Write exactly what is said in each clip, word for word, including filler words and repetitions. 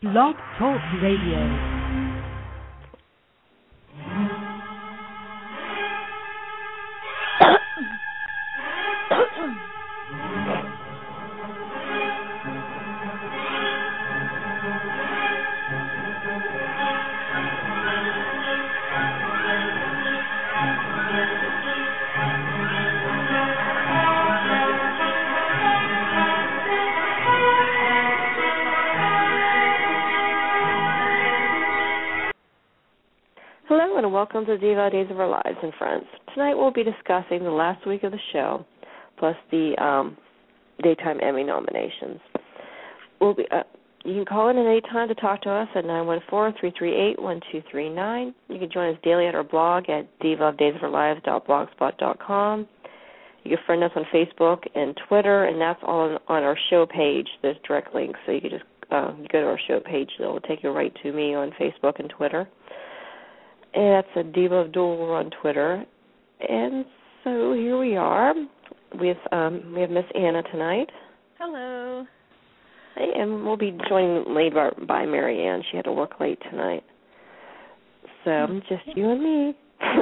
Blog Talk Radio. Hello and welcome to Diva Days of Our Lives and Friends. Tonight we'll be discussing the last week of the show, plus the um, Daytime Emmy nominations. We'll be, uh, you can call in at any time to talk to us at nine one four, three three eight, one two three nine. You can join us daily at our blog at diva of days of our lives dot blogspot dot com. You can friend us on Facebook and Twitter, and that's all on, on our show page. There's direct links, so you can just uh, go to our show page. It will take you right to me on Facebook and Twitter. And that's a Diva of Dual on Twitter. And so here we are. We have um, we have Miss Anna tonight. Hello. Hey, and we'll be joined late by, by Mary Ann. She had to work late tonight. So just you and me.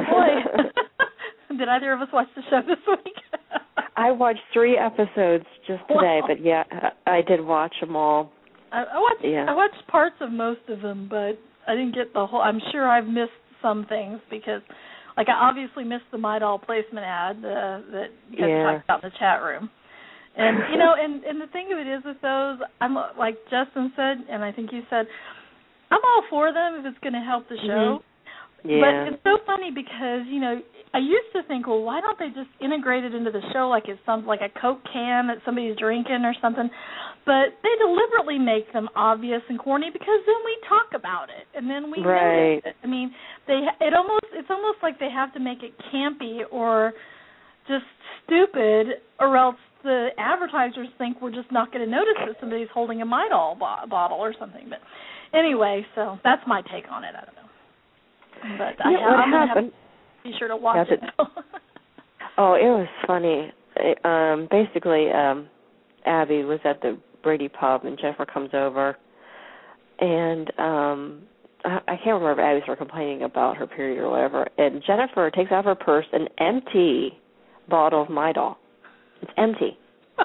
Boy, did either of us watch the show this week? I watched three episodes just today, Wow. but yeah, I did watch them all. I, I watched yeah. I watched parts of most of them, but I didn't get the whole. I'm sure I've missed some things because, like, I obviously missed the MyDoll placement ad uh, that you guys yeah. talked about in the chat room. And, you know, and, and the thing of it is with those, I'm like Justin said, and I think you said, I'm all for them if it's going to help the show. Mm-hmm. Yeah. But it's so funny because, you know, I used to think, well, why don't they just integrate it into the show like it's some, like a Coke can that somebody's drinking or something? But they deliberately make them obvious and corny because then we talk about it and then we right. notice it. I mean, they it almost it's almost like they have to make it campy or just stupid, or else the advertisers think we're just not going to notice that somebody's holding a MyDoll bo- bottle or something. But anyway, so that's my take on it. I don't know. But yeah, I, what I'm going to happened? have to be sure to watch yeah, it. Oh, it was funny. It, um, basically, um, Abby was at the Brady pub, and Jennifer comes over, and um, I, I can't remember if Abby started complaining about her period or whatever, and Jennifer takes out of her purse an empty bottle of MyDoll. It's empty.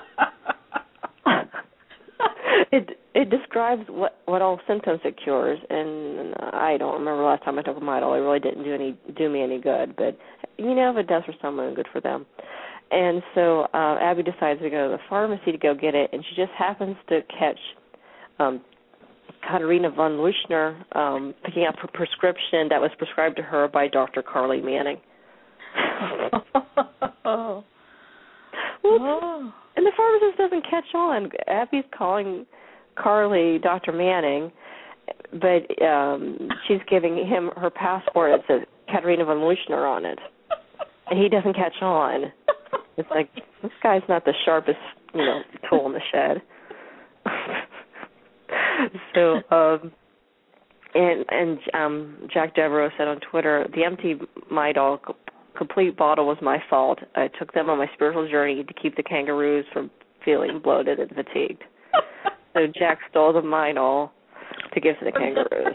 it it describes what, what all symptoms it cures, and I don't remember the last time I took a MyDoll. It really didn't do any do me any good, but you know, if it does for someone, good for them. And so uh, Abby decides to go to the pharmacy to go get it, and she just happens to catch um, Katerina von Leuschner um, picking up her prescription that was prescribed to her by Doctor Carly Manning. oh. Well, and the pharmacist doesn't catch on. Abby's calling Carly Doctor Manning, but um, she's giving him her passport. It says Katerina von Leuschner on it, and he doesn't catch on. It's like, this guy's not the sharpest, you know, tool in the shed. so, um, and and um, Jack Devereaux said on Twitter, the empty MyDoll complete bottle was my fault. I took them on my spiritual journey to keep the kangaroos from feeling bloated and fatigued. So Jack stole the MyDoll to give to the kangaroos.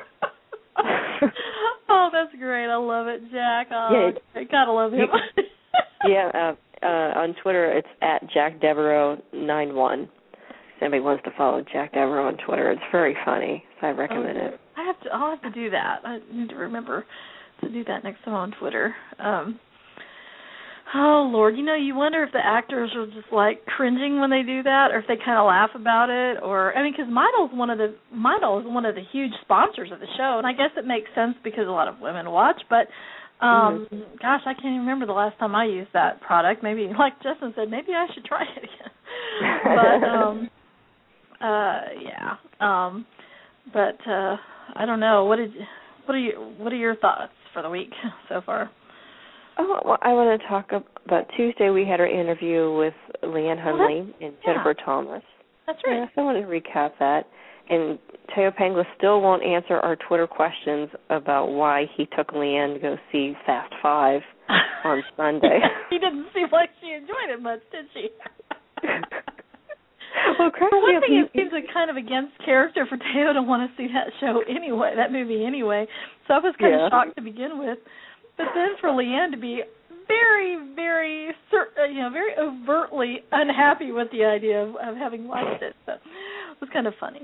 Oh, that's great. I love it, Jack. Oh, yeah, I gotta love him. yeah, uh, uh, on Twitter it's at Jack Devereaux nine one. If anybody wants to follow Jack Devereaux on Twitter, it's very funny, so I recommend okay. it. I have to. I'll have to do that. I need to remember to do that next time on Twitter. Um, oh Lord, you know, you wonder if the actors are just like cringing when they do that, or if they kind of laugh about it, or I mean, because MyDoll is one of the MyDoll is one of the huge sponsors of the show, and I guess it makes sense because a lot of women watch, but. Um, mm-hmm. Gosh, I can't even remember the last time I used that product. Maybe, like Justin said, maybe I should try it again. but, um, uh, yeah. Um, but uh, I don't know. What did? What are you? What are your thoughts for the week so far? Oh, well, I want to talk about Tuesday. We had our interview with Leanne Hunley oh, and Jennifer yeah. Thomas. That's right. Yeah, so I want to recap that. And Teo Pangla still won't answer our Twitter questions about why he took Leanne to go see Fast Five on Sunday. He didn't seem like she enjoyed it much, did she? Well, cracks for me one up. thing, You, it seems a kind of against character for Teo to want to see that show anyway, that movie anyway. So I was kind yeah. of shocked to begin with. But then for Leanne to be very, very, you know, very overtly unhappy with the idea of, of having watched it, so it was kind of funny.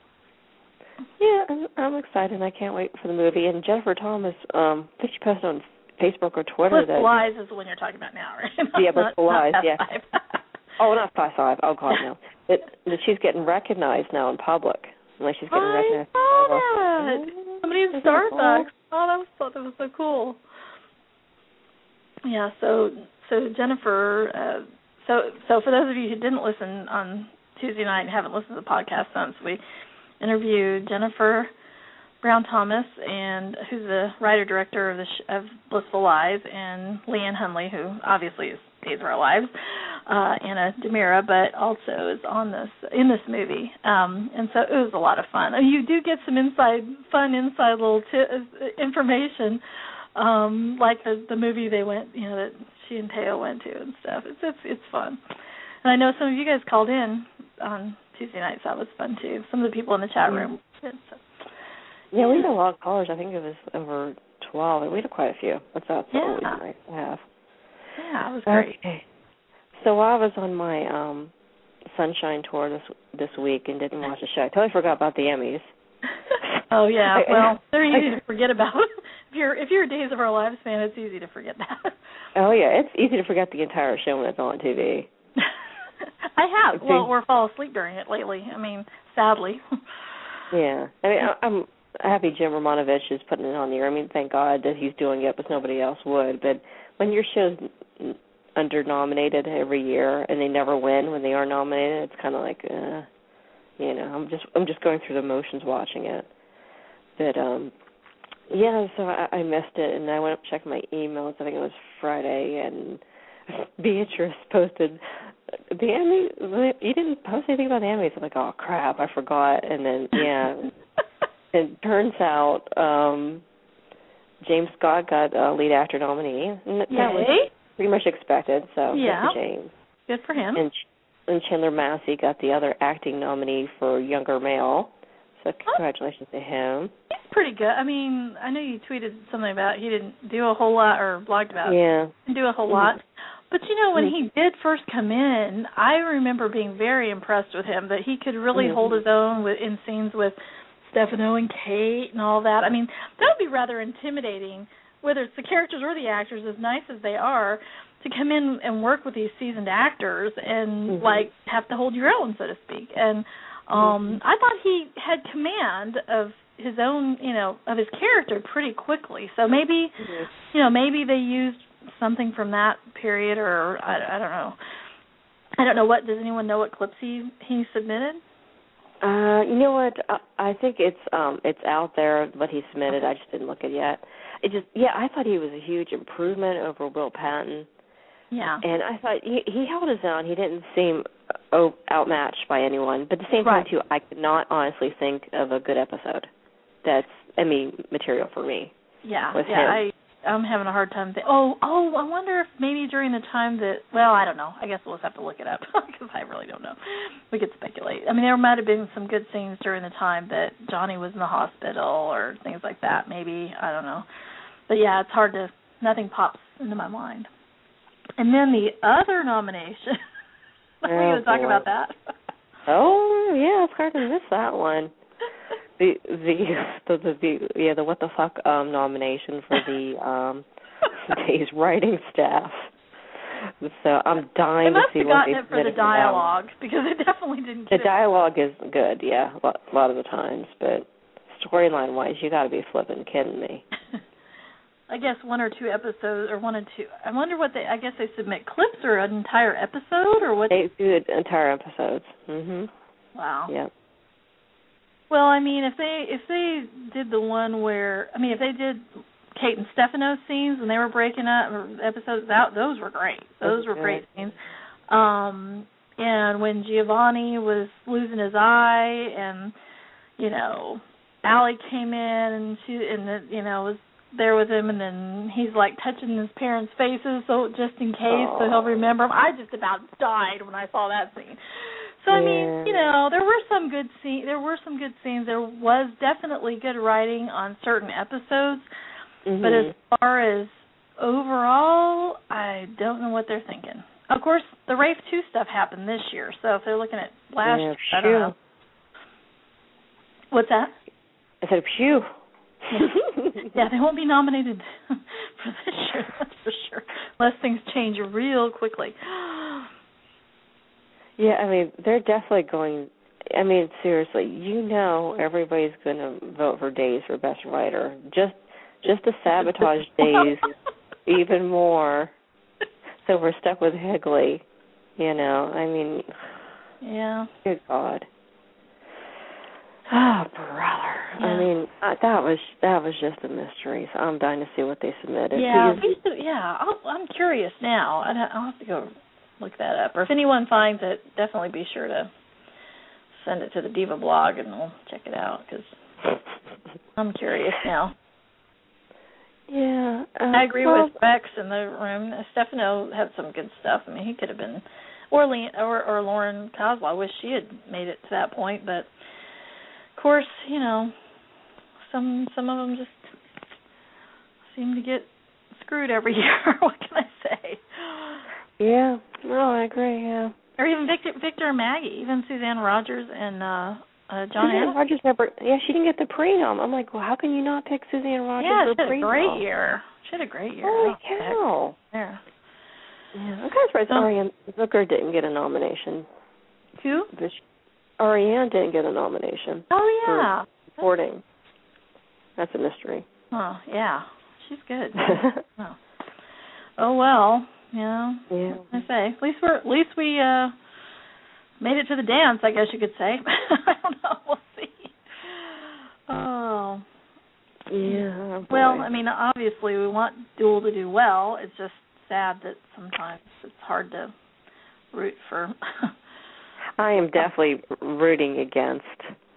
Yeah, I'm, I'm excited. I can't wait for the movie. And Jennifer Thomas, um, I think she posted on Facebook or Twitter Blissful that Lies is the one you're talking about now, right? yeah, Blissful Lies, yeah. Five. Oh, not Fast Five. Oh God, no. That, that she's getting recognized now in public. Like she's getting I recognized. saw that. Somebody in Starbucks. Oh, that was thought that was so cool. Yeah. So so Jennifer. Uh, so so for those of you who didn't listen on Tuesday night and haven't listened to the podcast since, we interviewed Jennifer Brown Thomas, and who's the writer director of the sh- of Blissful Lies, and Leanne Hunley, who obviously is Days of Our Lives, uh, Anna DiMera, but also is on this in this movie. Um, and so it was a lot of fun. You do get some inside fun, inside little t- information, um, like the the movie they went, you know, that she and Teo went to and stuff. It's it's it's fun. And I know some of you guys called in on Tuesday night, so that was fun too. Some of the people in the chat room. So. Yeah, we had a lot of callers. I think it was over twelve. We had quite a few. That's that's yeah. always nice to have. Yeah, it was great. Okay. So while I was on my um, Sunshine tour this this week and didn't watch the show, I totally forgot about the Emmys. Oh yeah, well they're easy to forget about. If you're if you're a Days of Our Lives fan, it's easy to forget that. Oh yeah, it's easy to forget the entire show when it's on T V. I have, well, or fall asleep during it lately. I mean, sadly. Yeah, I mean, I, I'm happy Jim Romanovich is putting it on the air. I mean, thank God that he's doing it, but nobody else would. But when your show's under-nominated every year and they never win when they are nominated, it's kind of like, uh, you know, I'm just I'm just going through the motions watching it. But um, yeah, so I, I missed it, and I went up and checked my emails. I think it was Friday, and Beatrice posted the Emmy. You didn't post anything about the Emmys. I'm like, oh crap, I forgot. And then yeah, it turns out um, James Scott got a lead actor nominee. And that Yay. was pretty much expected. So yeah, good for James. Good for him. And and Chandler Massey got the other acting nominee for younger male. So congratulations oh. to him. He's pretty good. I mean, I know you tweeted something about he didn't do a whole lot, or blogged about yeah. didn't do a whole lot. But, you know, when he did first come in, I remember being very impressed with him, that he could really mm-hmm. hold his own with, in scenes with Stefano and Kate and all that. I mean, that would be rather intimidating, whether it's the characters or the actors, as nice as they are, to come in and work with these seasoned actors and, mm-hmm. like, have to hold your own, so to speak. And um, mm-hmm. I thought he had command of his own, you know, of his character pretty quickly. So maybe, mm-hmm. you know, maybe they used something from that period, or I, I don't know. I don't know what. Does anyone know what clips he he submitted? Uh, you know what? I, I think it's um it's out there what he submitted. Okay. I just didn't look at it yet. It just yeah, I thought he was a huge improvement over Will Patton. Yeah. And I thought he he held his own. He didn't seem oh, outmatched by anyone. But at the same right. time too, I could not honestly think of a good episode that's Emmy material for me. Yeah. With yeah. him. I. I'm having a hard time. Th- oh, oh! I wonder if maybe during the time that. Well, I don't know. I guess we'll just have to look it up because I really don't know. We could speculate. I mean, there might have been some good scenes during the time that Johnny was in the hospital or things like that. Maybe I don't know. But yeah, it's hard to. Nothing pops into my mind. And then the other nomination. Are we going to talk about that? Oh yeah, it's hard to miss that one. The the, the the the yeah the what the fuck um nomination for the um today's writing staff. So I'm dying to see what they must have gotten it for the dialogue because it definitely didn't. The get dialogue it. is good, yeah, a lot, a lot of the times, but storyline wise, you got to be flipping kidding me. I guess one or two episodes, or one or two. I wonder what they. I guess they submit clips or an entire episode, or what? They do entire episodes. Mhm. Wow. Yep. Well, I mean, if they if they did the one where, I mean, if they did Kate and Stefano scenes when they were breaking up, or episodes out, those were great. Those were great scenes. Um, and when Giovanni was losing his eye, and you know, Allie came in and she and the, you know was there with him, and then he's like touching his parents' faces, so just in case, Aww. so he'll remember him. I just about died when I saw that scene. So I yeah. mean, you know, there were some good scenes. There were some good scenes. There was definitely good writing on certain episodes, Mm-hmm. but as far as overall, I don't know what they're thinking. Of course, the Rafe two stuff happened this year, so if they're looking at last yeah, year, I don't know. What's that? I said, phew. Yeah, they won't be nominated for this year, that's for sure, unless things change real quickly. Yeah, I mean, they're definitely going, I mean, seriously, you know everybody's going to vote for Days for Best Writer. Just just to sabotage Days even more. So we're stuck with Higley, you know. I mean, yeah. Good God. Oh, brother. Yeah. I mean, uh, that was that was just a mystery. So I'm dying to see what they submitted. Yeah, Because, we should, yeah. I'll, I'm curious now. I'd ha- I'll have to go look that up. Or if anyone finds it, definitely be sure to send it to the Diva blog, and we'll check it out because I'm curious now. Yeah, uh, I agree well, with Rex in the room. Stefano had some good stuff. I mean, he could have been, or Le, or, or Lauren Kozlov. I wish she had made it to that point, but of course, you know, some some of them just seem to get screwed every year. What can I say? Yeah, no, I agree. Yeah, or even Victor, Victor and Maggie, even Suzanne Rogers and uh, uh, John Suzanne Adams. Rogers never. Yeah, she didn't get the prenom. I'm like, well, how can you not pick Suzanne Rogers Yeah, for she had prenom? a great year. She had a great year. Holy Oh, cow! Yeah. Yeah, I'm kind of surprised So, Ariane Zucker didn't get a nomination. who? But she, Ariane didn't get a nomination. Oh yeah. For reporting. That's a mystery. Oh yeah, she's good. oh. oh well, you know. Yeah. What can I say? At least we're at least we uh made it to the dance, I guess you could say. I don't know. We'll see. Oh. Yeah. Boy. Well, I mean, obviously we want Duel to do well. It's just sad that sometimes it's hard to root for. I am definitely rooting against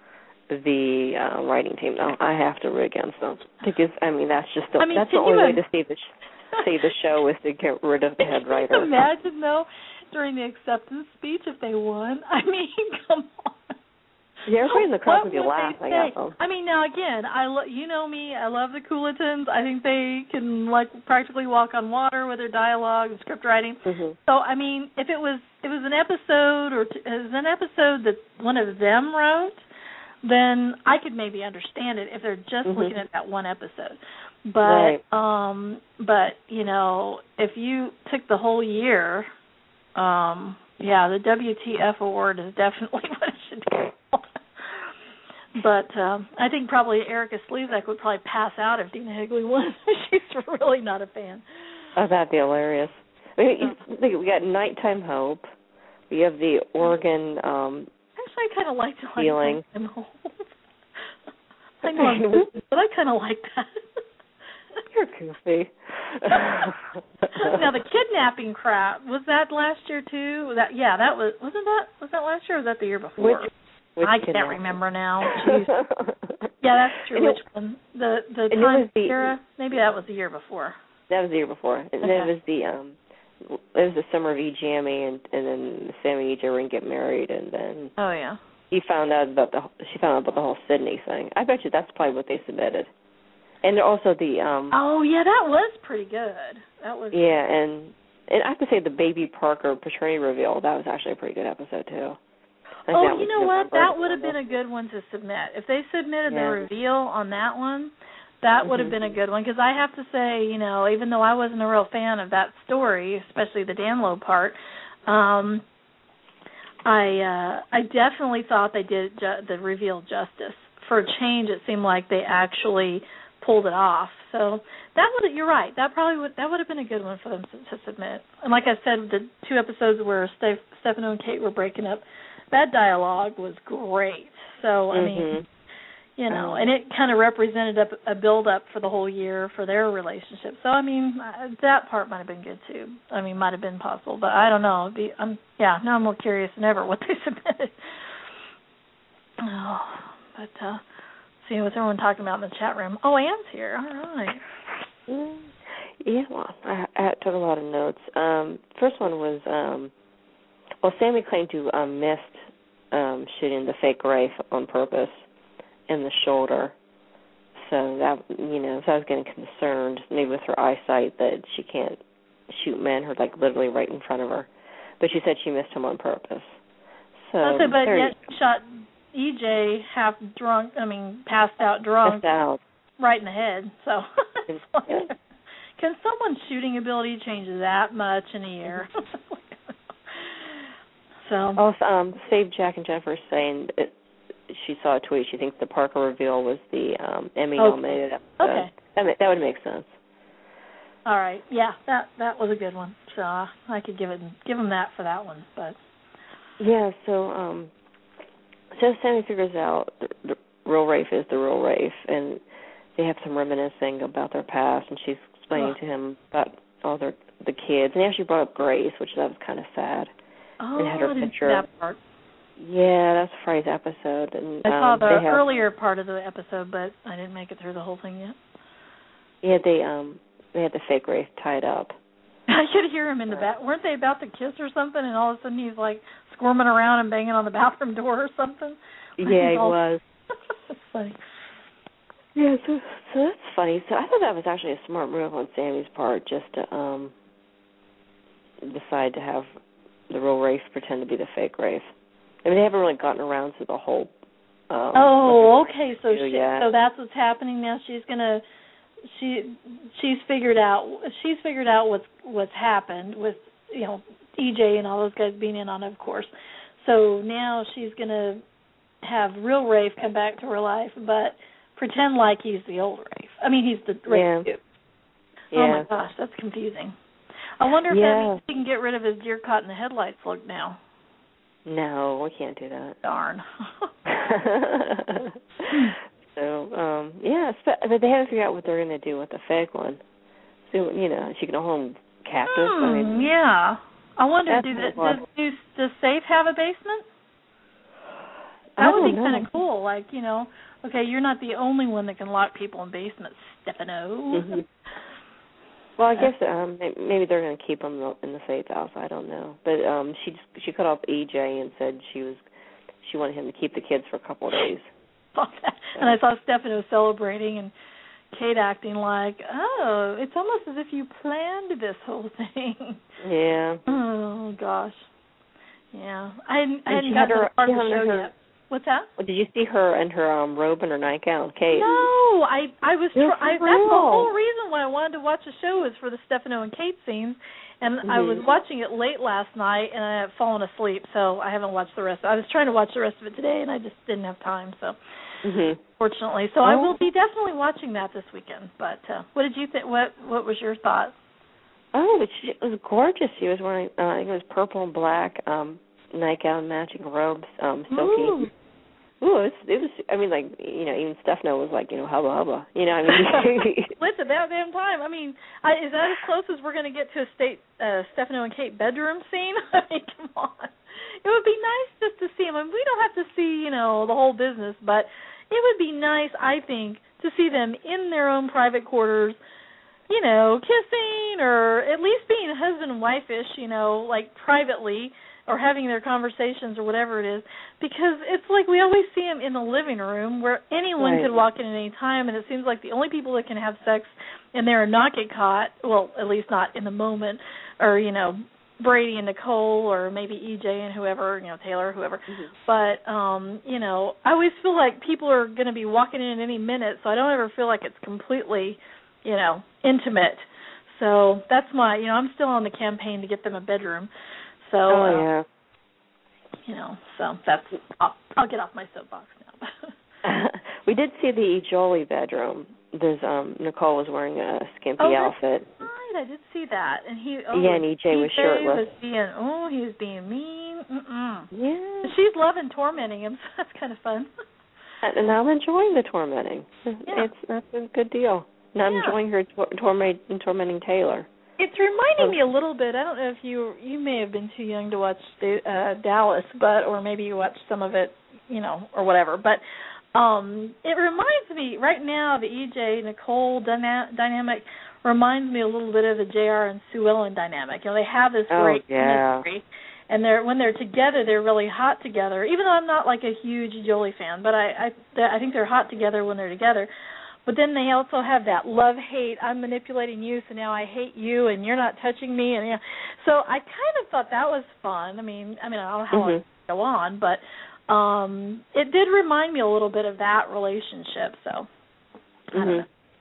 the uh, writing team. No, I have to root against them because I mean that's just the, I mean, that's the can only you way im- to save the sh- save the show is to get rid of the head writer. Can you imagine though during the acceptance speech if they won? I mean, come on. Yeah, everybody in the crowd would be What laughing they at them. I mean, now again, I lo- you know me, I love the Coolitons. I think they can like practically walk on water with their dialogue and script writing. Mm-hmm. So I mean, if it was it was an episode or t- it was an episode that one of them wrote, then I could maybe understand it if they're just Mm-hmm. looking at that one episode. But right. um but you know, if you took the whole year, um yeah, the W T F award is definitely what it should be. But um, I think probably Erica Slezak would probably pass out if Dina Higley won. She's really not a fan. Oh, that'd be hilarious. I mean, you think we got Nighttime Hope. We have the Oregon. Um, Actually, I kind of liked it. Feeling. Nighttime Hope. I know, but I kind of like that. You're goofy. Now the kidnapping crap, was that last year too? Was that yeah, that was wasn't that was that last year or was that the year before? Which, which I can't kidnapping? remember now. Jeez. Yeah, that's true. And Which it, one? The the and time it was the, era? Maybe that was the year before. That was the year before. And Okay. then it was the um it was the summer of E. Jammy and and then Sam and E J were gonna get married and then Oh yeah. he found out about the she found out about the whole Sydney thing. I bet you that's probably what they submitted. And also the um Oh yeah, that was pretty good. That was yeah, and and I have to say the Baby Parker paternity reveal, that was actually a pretty good episode too. I think Oh, that you was know what? November, That would have been a good one to submit. If they submitted Yeah. the reveal on that one, that would have Mhm. been a good one. Because I have to say, you know, even though I wasn't a real fan of that story, especially the Danlo part, um, I uh, I definitely thought they did ju- the reveal justice. For a change, it seemed like they actually pulled it off. So that would you're right. That probably would that would have been a good one for them to, to submit. And like I said, the two episodes where Steph, Stefano and Kate were breaking up, that dialogue was great. So I mean, Mhm. you know, and it kind of represented a, a build up for the whole year for their relationship. So I mean, uh, that part might have been good too. I mean, might have been possible, but I don't know. Be, I'm yeah, now I'm more curious than ever what they submitted. Oh, but uh, see what's everyone talking about in the chat room. Oh, Anne's here. All right. Mm, yeah, well, I, I took a lot of notes. Um, first one was, um, well, Sammy claimed to um, missed um, shooting the fake Rafe on purpose in the shoulder. So that, you know, so I was getting concerned, maybe with her eyesight, that she can't shoot men who are like literally right in front of her. But she said she missed him on purpose. So, okay, but yet shot E J half drunk. I mean, passed out drunk, passed out right in the head. So, like, yeah. Can someone's shooting ability change that much in a year? so, also, um, Save Jack and Jennifer saying it, she saw a tweet. She thinks the Parker reveal was the um, Emmy-nominated okay. episode. Okay. That, that would make sense. All right. Yeah, that that was a good one. So uh, I could give it give him that for that one. But yeah, so um, so Sammy figures out the, the real Rafe is the real Rafe, and they have some reminiscing about their past, and she's explaining oh. to him about all their the kids. And they actually brought up Grace, which that was kind of sad. Oh, and had her I didn't picture. see that part. Yeah, that's Friday's episode. And I saw um, the have, earlier part of the episode, but I didn't make it through the whole thing yet. Yeah, they um they had the fake Rafe tied up. I could hear him in the back. Weren't they about to kiss or something? And all of a sudden he's like squirming around and banging on the bathroom door or something. Yeah, he all... was. That's funny. Yeah, so so that's funny. So I thought that was actually a smart move on Sammy's part, just to um decide to have the real Rafe pretend to be the fake Rafe. I mean, they haven't really gotten around to the whole. Um, oh, okay. So she, yet. so that's what's happening now. She's gonna. She she's figured out she's figured out what's what's happened with, you know, E J and all those guys being in on it, of course. So now she's gonna have real Rafe come back to her life, but pretend like he's the old Rafe. I mean, he's the Rafe. Yeah. Oh yeah. my gosh, that's confusing. I wonder if yeah. that means he can get rid of his deer caught in the headlights look now. No, we can't do that. Darn. So, um, yeah, but they haven't figured out what they're going to do with the fake one. So, you know, she can hold him captive. Hmm, I mean, yeah. I wonder, do the, does, does, does Safe have a basement? That I would be don't kind of know. cool. Like, you know, okay, you're not the only one that can lock people in basements, Stefano. Mm-hmm. Well, I guess um, maybe they're going to keep him in the safe house. I don't know. But um, she she cut off E J and said she was she wanted him to keep the kids for a couple of days. And I saw Stefano celebrating and Kate acting like, oh, it's almost as if you planned this whole thing. Yeah. Oh, gosh. Yeah. I hadn't, I hadn't she gotten had to her, the part of the she show had her, yet. What's that? Well, did you see her in her um, robe and her nightgown, Kate? No, I I was. Tr- I, that's the real. whole reason why I wanted to watch the show was for the Stefano and Kate scenes, and mm-hmm. I was watching it late last night and I had fallen asleep, so I haven't watched the rest. I was trying to watch the rest of it today, and I just didn't have time. So, mm-hmm. fortunately, so oh. I will be definitely watching that this weekend. But uh, what did you think? What What was your thought? Oh, it, it was gorgeous. She was wearing, uh, I think it was purple and black um, nightgown, matching robes, um, silky. Ooh. Ooh, it was, it was, I mean, like, you know, even Stefano was like, you know, hubba hubba. You know, I mean. It's about damn time. I mean, I, is that as close as we're going to get to a state uh, Stefano and Kate bedroom scene? I mean, come on. It would be nice just to see them. I mean, we don't have to see, you know, the whole business, but it would be nice, I think, to see them in their own private quarters, you know, kissing or at least being husband and wife-ish, you know, like privately, or having their conversations or whatever it is, because it's like we always see them in the living room where anyone right. could walk in at any time, and it seems like the only people that can have sex in there and not get caught, well, at least not in the moment, or, you know, Brady and Nicole or maybe E J and whoever, you know, Taylor, whoever. Mm-hmm. But, um, you know, I always feel like people are going to be walking in at any minute, so I don't ever feel like it's completely, you know, intimate. So that's my, you know, I'm still on the campaign to get them a bedroom. So, oh, uh, yeah. you know, so that's, I'll, I'll get off my soapbox now. We did see the E. Jolie bedroom. There's, um, Nicole was wearing a skimpy oh, outfit. Right, I did see that. And he, oh, yeah, and E J was shirtless. was being, oh, he was being mean. Mm-mm. Yeah. She's loving tormenting him, so that's kind of fun. And I'm enjoying the tormenting. Yeah. It's that's a good deal. And I'm yeah. enjoying her tor- torment, tormenting Taylor. It's reminding me a little bit. I don't know if you you may have been too young to watch uh, Dallas, but or maybe you watched some of it, you know, or whatever. But um, it reminds me right now the E J Nicole dyna- dynamic reminds me a little bit of the J R and Sue Ellen dynamic. You know, they have this oh, great yeah. chemistry, and they're when they're together, they're really hot together. Even though I'm not like a huge Jolie fan, but I I, I think they're hot together when they're together. But then they also have that love-hate, I'm manipulating you, so now I hate you, and you're not touching me. And you know, so I kind of thought that was fun. I mean, I mean, I don't know how mm-hmm. it would go on, but um, it did remind me a little bit of that relationship. So I mm-hmm. don't know.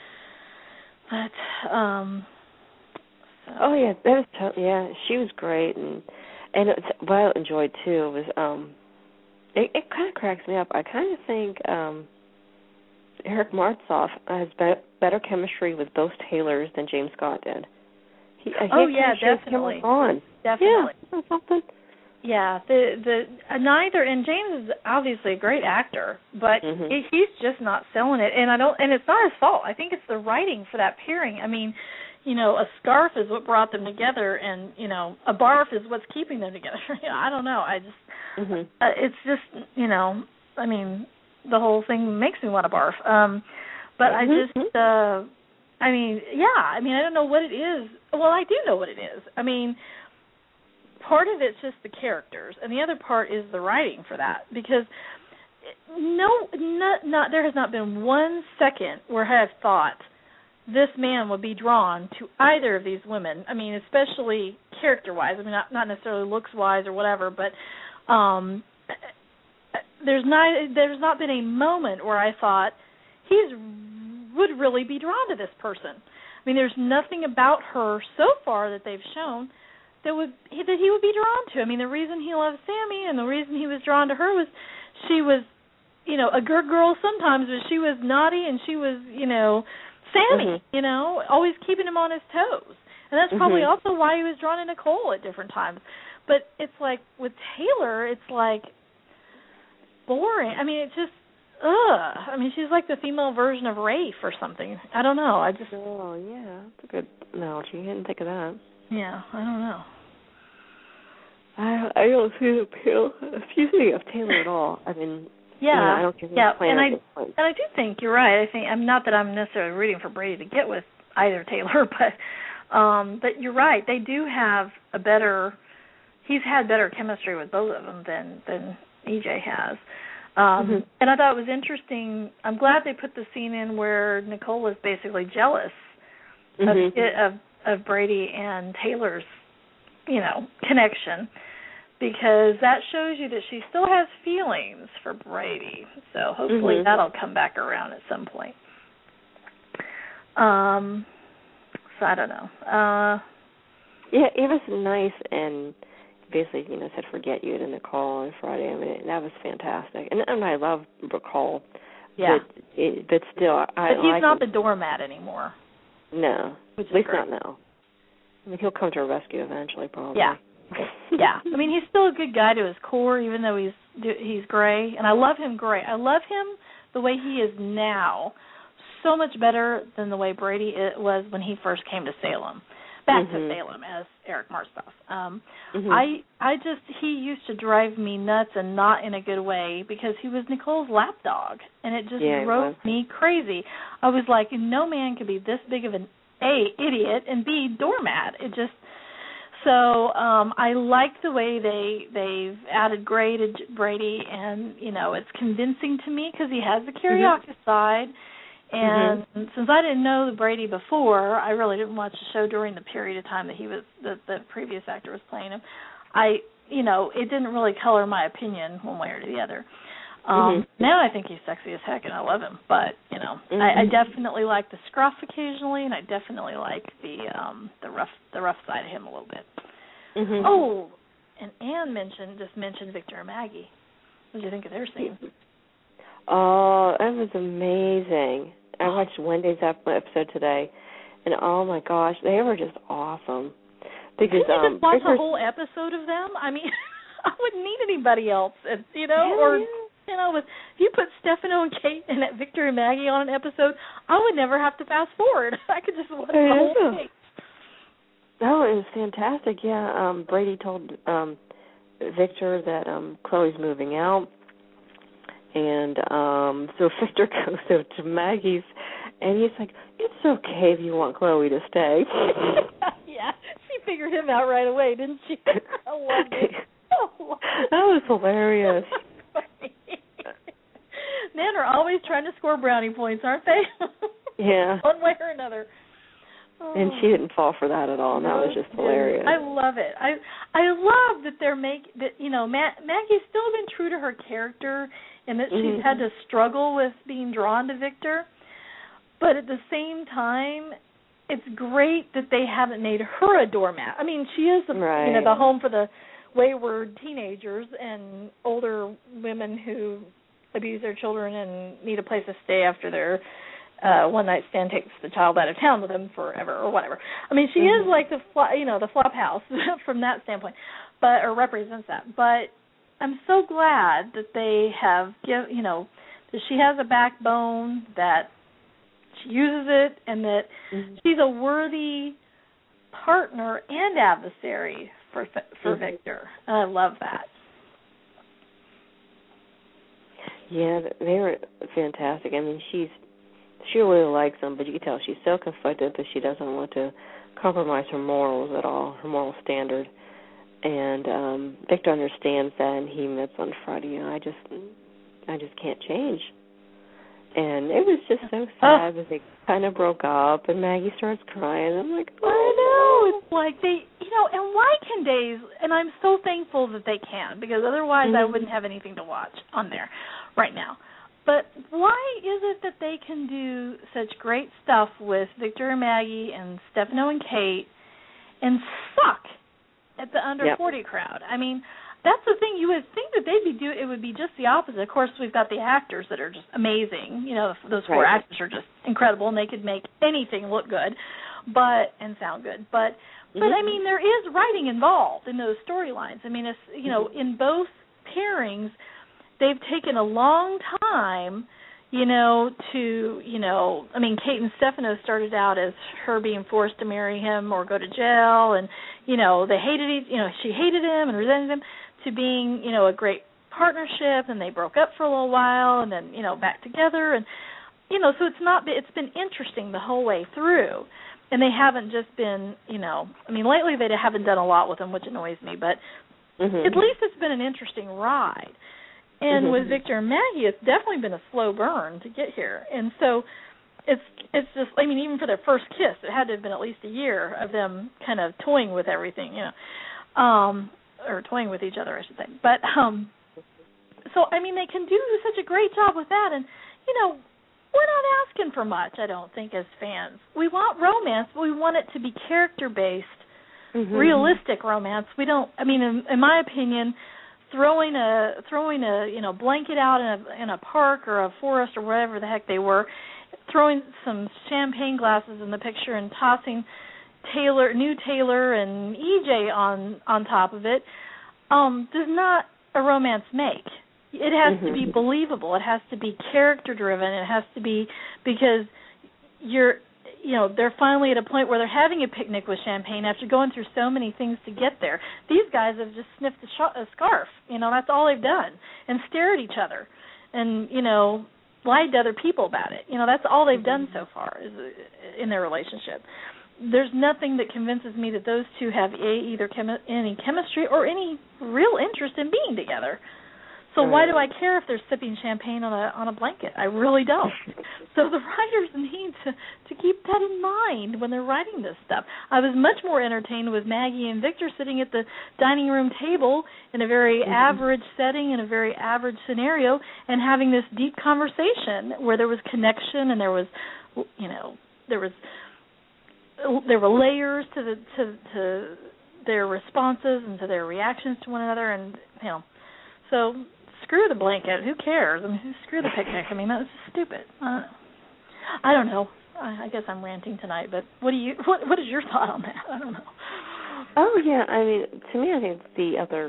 But um, so. oh yeah, that was t- yeah, she was great, and and it's, what I enjoyed too was um, it, it kind of cracks me up. I kind of think. Um, Eric Martsolf has be- better chemistry with both Taylors than James Scott did. He, uh, he oh yeah, definitely. On. Definitely. Yeah, something. Yeah, the the uh, neither and James is obviously a great actor, but mm-hmm. it, he's just not selling it, and I don't, and it's not his fault. I think it's the writing for that pairing. I mean, you know, a scarf is what brought them together, and you know, a barf is what's keeping them together. you know, I don't know. I just, mm-hmm. uh, it's just, you know, I mean. The whole thing makes me want to barf. Um, but I just, uh, I mean, yeah, I mean, I don't know what it is. Well, I do know what it is. I mean, part of it's just the characters, and the other part is the writing for that. Because no, not, not there has not been one second where I have thought this man would be drawn to either of these women. I mean, especially character-wise. I mean, not, not necessarily looks-wise or whatever, but um, there's not there's not been a moment where I thought he's would really be drawn to this person. I mean, there's nothing about her so far that they've shown that would that he would be drawn to. I mean, the reason he loves Sammy and the reason he was drawn to her was she was, you know, a good girl sometimes, but she was naughty and she was, you know, Sammy, mm-hmm. you know, always keeping him on his toes. And that's probably mm-hmm. also why he was drawn to Nicole at different times. But it's like with Taylor, it's like boring. I mean, it's just, ugh. I mean, she's like the female version of Rafe or something. I don't know. I just. Oh, yeah. That's a good analogy. I didn't think of that. Yeah, I don't know. I I don't see the appeal, excuse me, of Taylor at all. I mean, yeah, you know, I don't think yeah, plan and I and I do think you're right. I think I'm not that I'm necessarily rooting for Brady to get with either Taylor, but um, but you're right. They do have a better. He's had better chemistry with both of them than than E J has. Um, mm-hmm. And I thought it was interesting. I'm glad they put the scene in where Nicole is basically jealous mm-hmm. of, of of Brady and Taylor's, you know, connection, because that shows you that she still has feelings for Brady. So hopefully mm-hmm. that'll come back around at some point. Um, so I don't know. Uh, yeah, it was nice and basically, you know, said forget you to Nicole on Friday. I mean, that was fantastic. And, and I love Nicole. Yeah. But, it, but still, I But he's like not him. the doormat anymore. No. Which At least great. not now. I mean, he'll come to our rescue eventually, probably. Yeah. yeah. I mean, he's still a good guy to his core, even though he's he's gray. And I love him gray. I love him the way he is now, so much better than the way Brady was when he first came to Salem. Back mm-hmm. to Salem as Eric Martsolf. Um, mm-hmm. I I just, he used to drive me nuts, and not in a good way, because he was Nicole's lapdog, and it just yeah, drove me crazy. I was like, no man could be this big of an A, idiot, and B, doormat. It just, so um, I like the way they, they've added Gray to Brady, and, you know, it's convincing to me because he has the Kiriakis mm-hmm. side. And mm-hmm. since I didn't know Brady before, I really didn't watch the show during the period of time that he was, that the previous actor was playing him. I, you know, it didn't really color my opinion one way or the other. Um, mm-hmm. Now I think he's sexy as heck, and I love him. But you know, mm-hmm. I, I definitely like the scruff occasionally, and I definitely like the um, the rough the rough side of him a little bit. Mm-hmm. Oh, and Anne mentioned just mentioned Victor and Maggie. What did you think of their scene? Oh, that was amazing. I watched Wendy's episode today, and oh my gosh, they were just awesome. Because Couldn't you um, just watch Victor's... a whole episode of them? I mean, I wouldn't need anybody else, you know, yeah, or, yeah. you know, if you put Stefano and Kate and Victor and Maggie on an episode, I would never have to fast forward. I could just watch the whole thing. Oh, it was fantastic. Yeah, um, Brady told um, Victor that um, Chloe's moving out. And um, so Victor goes over to Maggie's, and he's like, it's okay if you want Chloe to stay. Yeah, she figured him out right away, didn't she? I loved it. That was hilarious. Men are always trying to score brownie points, aren't they? Yeah. One way or another. Oh. And she didn't fall for that at all. And that was just hilarious. I love it. I I love that they're make that you know Ma- Maggie's still been true to her character, and that mm-hmm. she's had to struggle with being drawn to Victor. But at the same time, it's great that they haven't made her a doormat. I mean, she is the right. you know the home for the wayward teenagers and older women who abuse their children and need a place to stay after their uh, one night stand takes the child out of town with them forever or whatever. I mean, she mm-hmm. is like the flo- you know the flop house from that standpoint, but or represents that. But I'm so glad that they have give you know that she has a backbone, that she uses it, and that mm-hmm. she's a worthy partner and adversary for for mm-hmm. Victor. And I love that. Yeah, they were fantastic. I mean, she's she really likes him, but you can tell she's so conflicted that she doesn't want to compromise her morals at all, her moral standard. And um, Victor understands that, and he admits on Friday, you know, I just, I just can't change. And it was just so sad that they kind of broke up, and Maggie starts crying. I'm like, oh, I know. It's like they, you know, and why can days, and I'm so thankful that they can, because otherwise mm-hmm. I wouldn't have anything to watch on there right now. But why is it that they can do such great stuff with Victor and Maggie and Stefano and Kate and suck at the under yep. forty crowd? I mean, that's the thing. You would think that they'd be do it would be just the opposite. Of course, we've got the actors that are just amazing. You know, those four right. actors are just incredible, and they could make anything look good, but and sound good. But mm-hmm. but I mean, there is writing involved in those storylines. I mean, it's you know, mm-hmm. in both pairings, they've taken a long time, you know, to, you know, I mean, Kate and Stefano started out as her being forced to marry him or go to jail, and, you know, they hated each, you know, she hated him and resented him, to being, you know, a great partnership, and they broke up for a little while, and then, you know, back together, and, you know, so it's not, it's been interesting the whole way through, and they haven't just been, you know, I mean, lately they haven't done a lot with them, which annoys me, but mm-hmm. at least it's been an interesting ride. And mm-hmm. with Victor and Maggie, it's definitely been a slow burn to get here. And so it's it's just, I mean, even for their first kiss, it had to have been at least a year of them kind of toying with everything, you know, um, or toying with each other, I should say. But um, so, I mean, they can do such a great job with that. And, you know, we're not asking for much, I don't think, as fans. We want romance, but we want it to be character-based, mm-hmm. realistic romance. We don't, I mean, in, in my opinion, throwing a throwing a you know blanket out in a in a park or a forest or wherever the heck they were, throwing some champagne glasses in the picture and tossing Taylor, new Taylor and E J on on top of it, um, does not a romance make. It has mm-hmm. to be believable. It has to be character driven. It has to be because you're. You know, they're finally at a point where they're having a picnic with champagne after going through so many things to get there. These guys have just sniffed a, sh- a scarf. You know, that's all they've done. And stare at each other and, you know, lied to other people about it. You know, that's all they've done so far is in their relationship. There's nothing that convinces me that those two have a, either chemi- any chemistry or any real interest in being together. So right. why do I care if they're sipping champagne on a on a blanket? I really don't. So the writers need to, to keep that in mind when they're writing this stuff. I was much more entertained with Maggie and Victor sitting at the dining room table in a very mm-hmm. average setting, in a very average scenario, and having this deep conversation where there was connection and there was, you know, there was there were layers to the to to their responses and to their reactions to one another, and you know, so. Screw the blanket. Who cares? I mean, screw the picnic. I mean, that's just stupid. Uh, I don't know. I, I guess I'm ranting tonight, but what do you? What What is your thought on that? I don't know. Oh yeah, I mean, to me, I think the other.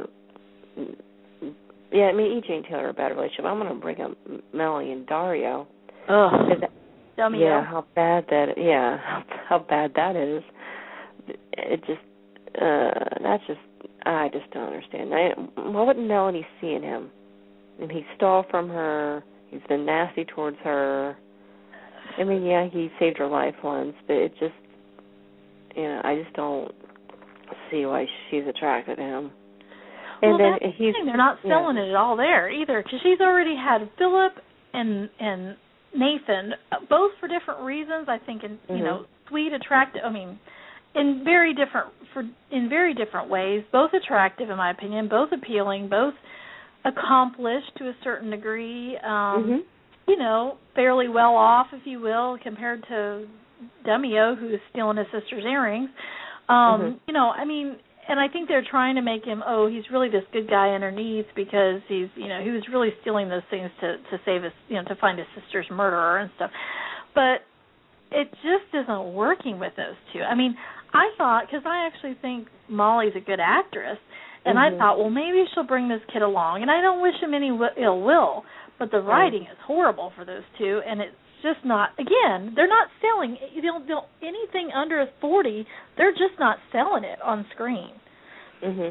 Yeah, I mean, E J and Taylor are a bad relationship. I'm going to bring up Melanie and Dario. Ugh. Tell me. Yeah, out. how bad that. Yeah, how, how bad that is. It just. Uh, that's just. I just don't understand. I, what would Melanie see in him? And he stole from her. He's been nasty towards her. I mean, yeah, he saved her life once, but it just, you know, I just don't see why she's attracted to him. And well, then that's he's the thing. They're not selling yeah. it at all there either, because she's already had Philip and and Nathan, both for different reasons. I think, in mm-hmm. you know, sweet, attractive. I mean, in very different for in very different ways. Both attractive, in my opinion. Both appealing. Both accomplished to a certain degree. Um, mm-hmm. You know, fairly well off, if you will, compared to Demio, who is stealing his sister's earrings. Um, mm-hmm. You know, I mean, and I think they're trying to make him, oh, he's really this good guy underneath because he's, you know, he was really stealing those things to, to save his, you know, to find his sister's murderer and stuff. But it just isn't working with those two. I mean, I thought, because I actually think Molly's a good actress, and mm-hmm. I thought, well, maybe she'll bring this kid along. And I don't wish him any w- ill will, but the writing mm-hmm. is horrible for those two, and it's just not, again, they're not selling, they'll, they'll, anything under forty, they're just not selling it on screen. Mhm.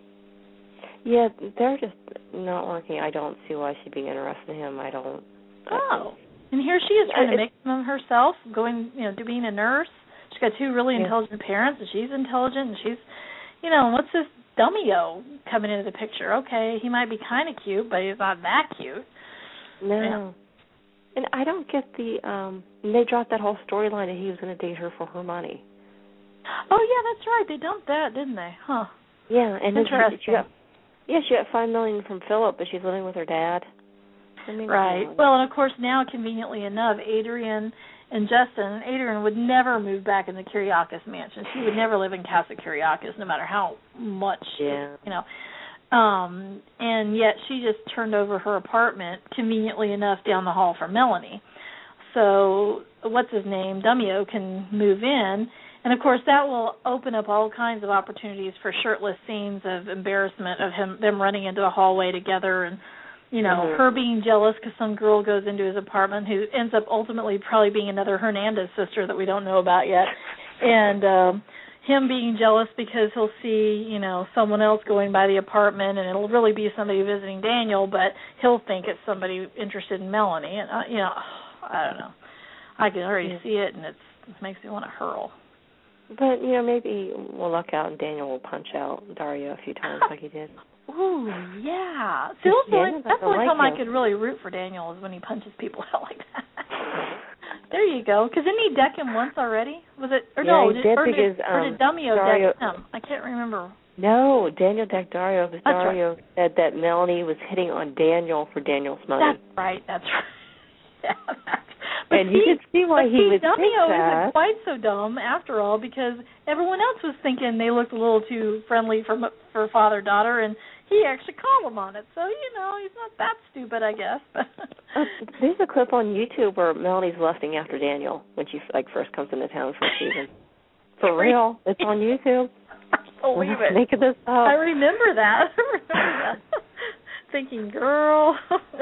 Yeah, they're just not working. I don't see why she'd be interested in him. I don't. Oh. And here she is trying to make them herself, going, you know, to being a nurse. She's got two really yeah. intelligent parents, and she's intelligent, and she's, you know, what's this Dummyo coming into the picture? Okay, he might be kind of cute, but he's not that cute. No. Yeah. And I don't get the, um, they dropped that whole storyline that he was going to date her for her money. Oh, yeah, that's right. They dumped that, didn't they? Huh. Yeah, and interesting. She got, yeah, she got five million dollars from Philip, but she's living with her dad. I mean, right. Well, and of course, now, conveniently enough, Adrian and Justin, Adrian would never move back in the Kyriakis mansion. She would never live in Casa Kyriakis, no matter how much, yeah. you know. Um, and yet she just turned over her apartment, conveniently enough, down the hall for Melanie. So what's his name, Dummyo, can move in. And, of course, that will open up all kinds of opportunities for shirtless scenes of embarrassment of him, them running into a hallway together and, you know, mm-hmm. her being jealous because some girl goes into his apartment who ends up ultimately probably being another Hernandez sister that we don't know about yet. And um, him being jealous because he'll see, you know, someone else going by the apartment, and it'll really be somebody visiting Daniel, but he'll think it's somebody interested in Melanie. And, uh, you know, I don't know. I can already yeah. see it, and it's, it makes me want to hurl. But, you know, maybe we'll luck out and Daniel will punch out Dario a few times like he did. Ooh, yeah. See, that's the only, that's the only like time him. I could really root for Daniel is when he punches people out like that. There you go. Because didn't he deck him once already? Was it? Or yeah, no, he did, did or, because, did, um, or did Dummyo Dario, deck him? I can't remember. No, Daniel decked Dario because that's Dario right. said that Melanie was hitting on Daniel for Daniel's money. That's right. That's right. Yeah, that's But and see, you could see why he see, would think Dummyo that. isn't quite so dumb after all, because everyone else was thinking they looked a little too friendly for for father-daughter, and he actually called them on it. So, you know, he's not that stupid, I guess. uh, there's a clip on YouTube where Melanie's lusting after Daniel when she like first comes into town for a season. For real, it's on YouTube. Believe it. Making this up. I remember that. I remember that. Thinking, girl.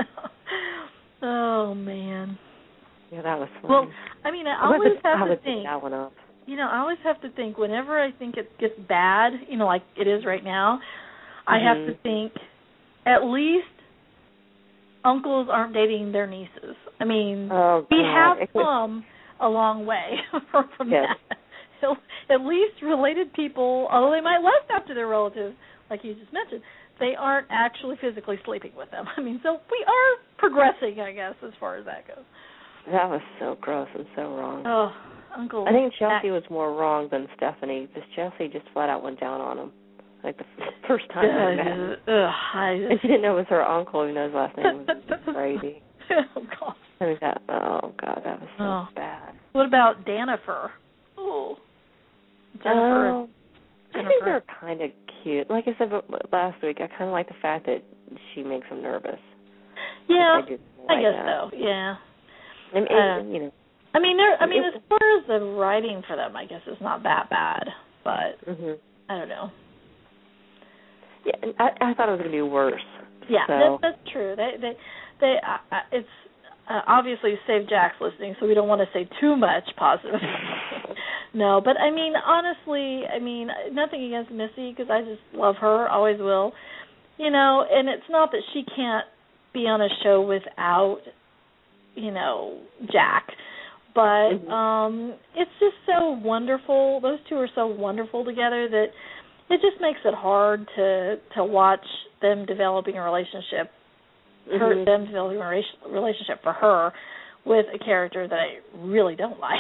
Oh man. Yeah, that was funny. Well, I mean, I always have I to would think. That one up. You know, I always have to think. Whenever I think it gets bad, you know, like it is right now, mm-hmm. I have to think. At least uncles aren't dating their nieces. I mean, oh, we God. have come a long way from yes. that. So at least related people, although they might lust after their relatives, like you just mentioned, they aren't actually physically sleeping with them. I mean, so we are progressing, I guess, as far as that goes. That was so gross and so wrong. Oh, Uncle. I think Chelsea was more wrong than Stephanie, because Chelsea just flat out went down on him, like the first time uh, we met. Uh, I, and she didn't know it was her uncle, even though his last name was crazy. Oh, God. I mean, that, oh, God, that was so oh. bad. What about Danifer? Oh. Jennifer. Oh. I think they're kind of cute. Like I said last week, I kind of like the fact that she makes him nervous. Yeah, I, like I guess that. so. Yeah. And, and uh, you know. I mean, I mean, as far as the writing for them, I guess it's not that bad, but mm-hmm. I don't know. Yeah, and I, I thought it was going to be worse. Yeah, so. that, that's true. They, they, they. Uh, it's uh, obviously Save Jack's listening, so we don't want to say too much positive. No, but I mean, honestly, I mean, nothing against Missy, because I just love her, always will. You know, and it's not that she can't be on a show without, you know, Jack, but mm-hmm. um, it's just so wonderful. Those two are so wonderful together that it just makes it hard to to watch them developing a relationship, her mm-hmm. them developing a relationship for her with a character that I really don't like.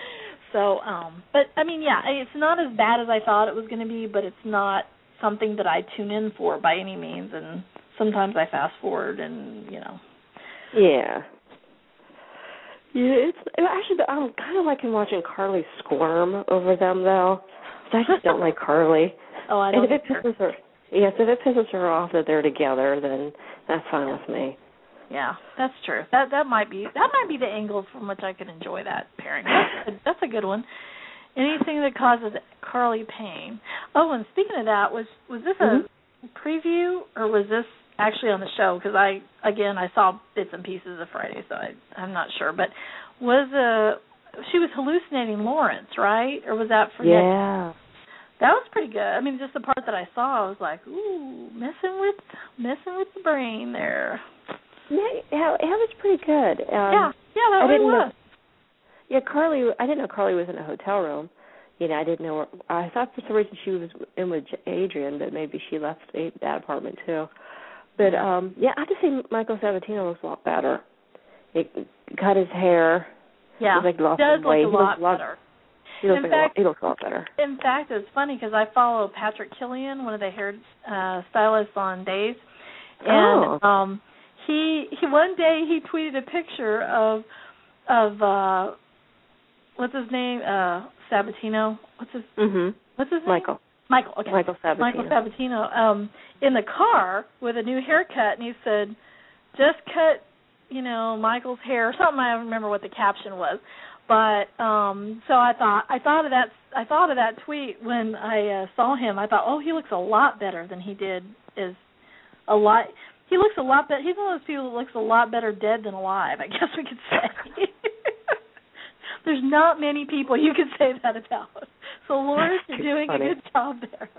so, um, but I mean, yeah, it's not as bad as I thought it was going to be, but it's not something that I tune in for by any means, and sometimes I fast forward, and you know. Yeah. Yeah, it's actually I'm kind of liking watching Carly squirm over them though. I just don't like Carly. Oh, I don't. And if it pisses her, yes, if it pisses her off that they're together, then that's fine yeah. with me. Yeah, that's true. That that might be that might be the angle from which I could enjoy that pairing. That's a, that's a good one. Anything that causes Carly pain. Oh, and speaking of that, was was this mm-hmm. a preview or was this actually on the show? Because I again I saw bits and pieces of Friday, so I I'm not sure. But was uh she was hallucinating Lawrence, right? Or was that for yeah? Nick? That was pretty good. I mean, just the part that I saw, I was like, ooh, messing with messing with the brain there. Yeah, yeah, it was pretty good. Um, yeah, yeah, that I really didn't was. Know, yeah, Carly. I didn't know Carly was in a hotel room. You know, I didn't know. Where, I thought for some reason she was in with Adrian, but maybe she left that apartment too. But um, yeah, I have to say Michael Sabatino looks a lot better. He cut his hair. Yeah, he like lost does weight. look a lot better. He looks, in like fact, a lot, he looks a lot better. In fact, it's funny because I follow Patrick Killian, one of the hair uh, stylists on Days, and oh. um, he he one day he tweeted a picture of of uh, what's his name uh, Sabatino. What's his mm-hmm. What's his name? Michael. Michael. Okay. Michael Sabatino. Michael Sabatino. Um, in the car with a new haircut, and he said, "Just cut, you know, Michael's hair." Something I don't remember what the caption was. But um, so I thought I thought of that I thought of that tweet when I uh, saw him. I thought, oh, he looks a lot better than he did. Is a lot. He looks a lot better. He's one of those people that looks a lot better dead than alive, I guess we could say. There's not many people you could say that about. So Lawrence, you're doing funny. a good job there.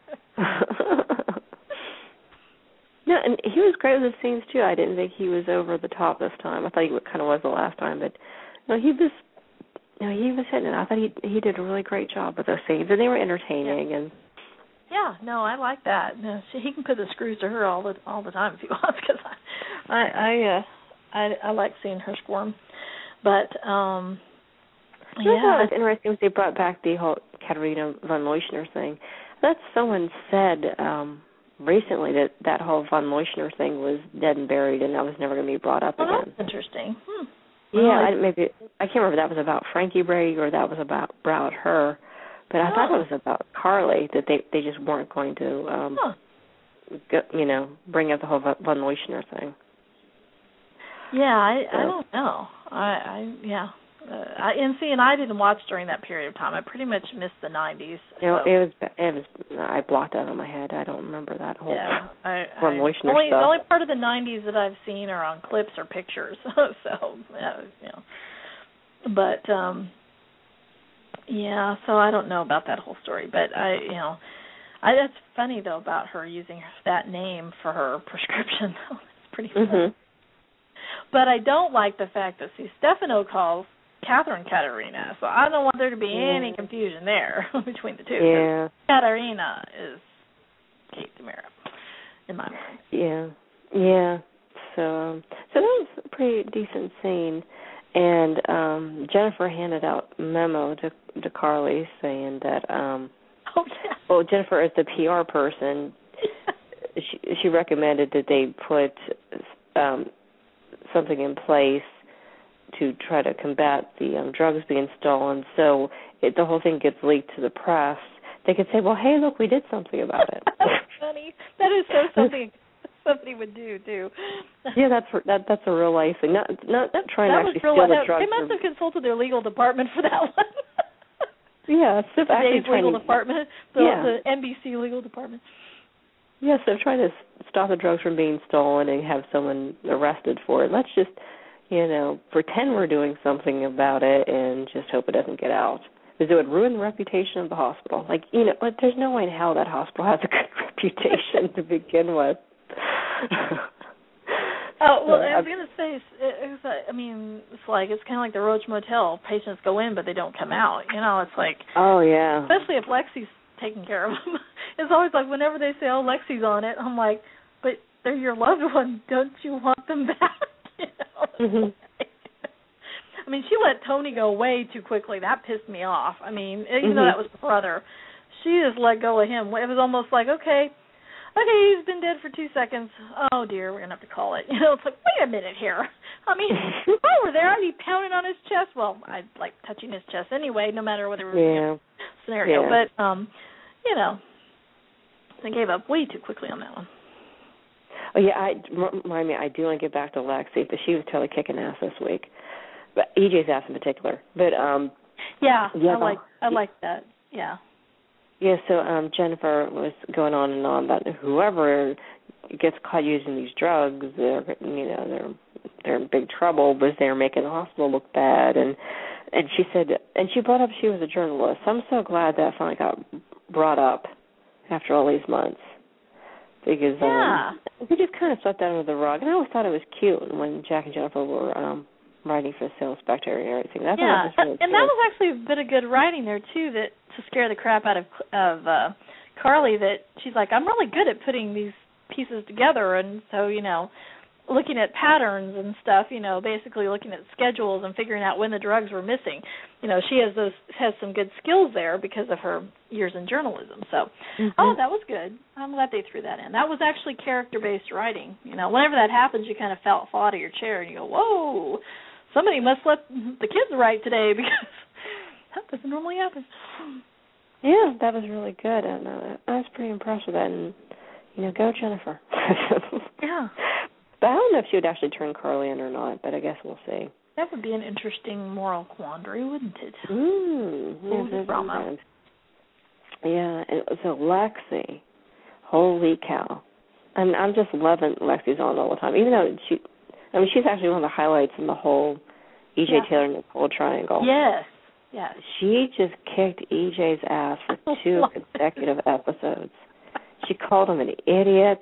No, and he was great with the scenes too. I didn't think he was over the top this time. I thought he kind of was the last time, but no, he was. No, he was hitting it. I thought he he did a really great job with those scenes, and they were entertaining. Yeah. And yeah, no, I like that. No, she, he can put the screws to her all the all the time if he wants, because I I I, uh, I I like seeing her squirm. But um, yeah, yeah, it's interesting was they brought back the whole Katerina von Leuschner thing. That someone said um, recently that that whole von Leuschner thing was dead and buried, and that was never going to be brought up well, again. that's interesting. Hmm. Yeah, well, I, maybe I can't remember if that was about Frankie Brady or that was about about her, but I oh. thought it was about Carly, that they they just weren't going to, um, huh. go, you know, bring up the whole von Leuschner thing. Yeah, I so. I don't know. I I yeah. Uh, I, and see, and I didn't watch during that period of time. I pretty much missed the nineties. You know, so. it was it was I blocked out of my head. I don't remember that whole yeah, I, von I, Leuschner only, stuff. The only part of the nineties that I've seen are on clips or pictures. so yeah, you know. But um, yeah, so I don't know about that whole story. But I, you know, I that's funny though about her using that name for her prescription. It's pretty funny. Mm-hmm. But I don't like the fact that see Stefano calls Catherine Katerina, so I don't want there to be yeah. any confusion there between the two. Yeah. Katerina is Kate DiMera, in my mind. Yeah, yeah. So, um, so that was a pretty decent scene, and um, Jennifer handed out a memo to to Carly saying that. Um, oh yeah. Well, Jennifer, as the P R person, she she recommended that they put um, something in place to try to combat the um, drugs being stolen. So if the whole thing gets leaked to the press, they could say, well, hey, look, we did something about it. That's funny. That is so something somebody would do, too. Yeah, that's that. That's a real life thing. Not not that, trying that to actually real, steal the that, drugs. They must have consulted their legal department for that one. Yeah, so the actually Dave's legal to, department, the, yeah. the N B C legal department. Yes, yeah, so trying to stop the drugs from being stolen and have someone arrested for it. Let's just, you know, pretend we're doing something about it and just hope it doesn't get out. Because it would ruin the reputation of the hospital. Like, you know, like, there's no way in hell that hospital has a good reputation to begin with. Oh, well, I was going to say, it's, I mean, it's like, it's kind of like the Roach Motel. Patients go in, but they don't come out. You know, it's like... Oh, yeah. Especially if Lexi's taking care of them. it's always like whenever they say, "Oh, Lexi's on it," I'm like, "But they're your loved one. Don't you want them back?" You know? Mm-hmm. I mean, she let Tony go way too quickly. That pissed me off. I mean, even mm-hmm. though that was the brother, she just let go of him. It was almost like, okay, okay, he's been dead for two seconds. Oh, dear, we're going to have to call it. You know, it's like, wait a minute here. I mean, if I were there, I'd be pounding on his chest. Well, I'd like touching his chest anyway, no matter what the yeah. scenario. Yeah. But, um, you know, they gave up way too quickly on that one. Oh, yeah, I, remind me, I do want to get back to Lexi, but she was totally kicking ass this week. But E J's ass in particular. But um Yeah, yeah I like I like that. Yeah. Yeah, so um Jennifer was going on and on about whoever gets caught using these drugs, they're you know, they're they're in big trouble because they're making the hospital look bad, and and she said and she brought up she was a journalist. I'm so glad that finally got brought up after all these months. Because yeah. um we just kind of swept that under the rug. And I always thought it was cute when Jack and Jennifer were um writing for the Sales Spectator and everything. That yeah, was really and cute. that was actually a bit of good writing there too, that to scare the crap out of of uh, Carly. That she's like, I'm really good at putting these pieces together, and so you know, looking at patterns and stuff. You know, basically looking at schedules and figuring out when the drugs were missing. You know, she has those has some good skills there because of her years in journalism. So, mm-hmm. oh, that was good. I'm glad they threw that in. That was actually character-based writing. You know, whenever that happens, you kind of fell, fall out of your chair and you go, whoa. Somebody must let the kids write today because that doesn't normally happen. Yeah, that was really good, and uh, I was pretty impressed with that. And you know, go Jennifer. Yeah. But I don't know if she would actually turn Carly in or not, but I guess we'll see. That would be an interesting moral quandary, wouldn't it? Mm. Yeah, drama. Yeah, and so Lexi, holy cow! I'm I'm just loving Lexi's on all the time, even though she. I mean, she's actually one of the highlights in the whole E J yeah. Taylor Nicole triangle. Yes, yes. She just kicked E J's ass for two consecutive episodes. She called him an idiot.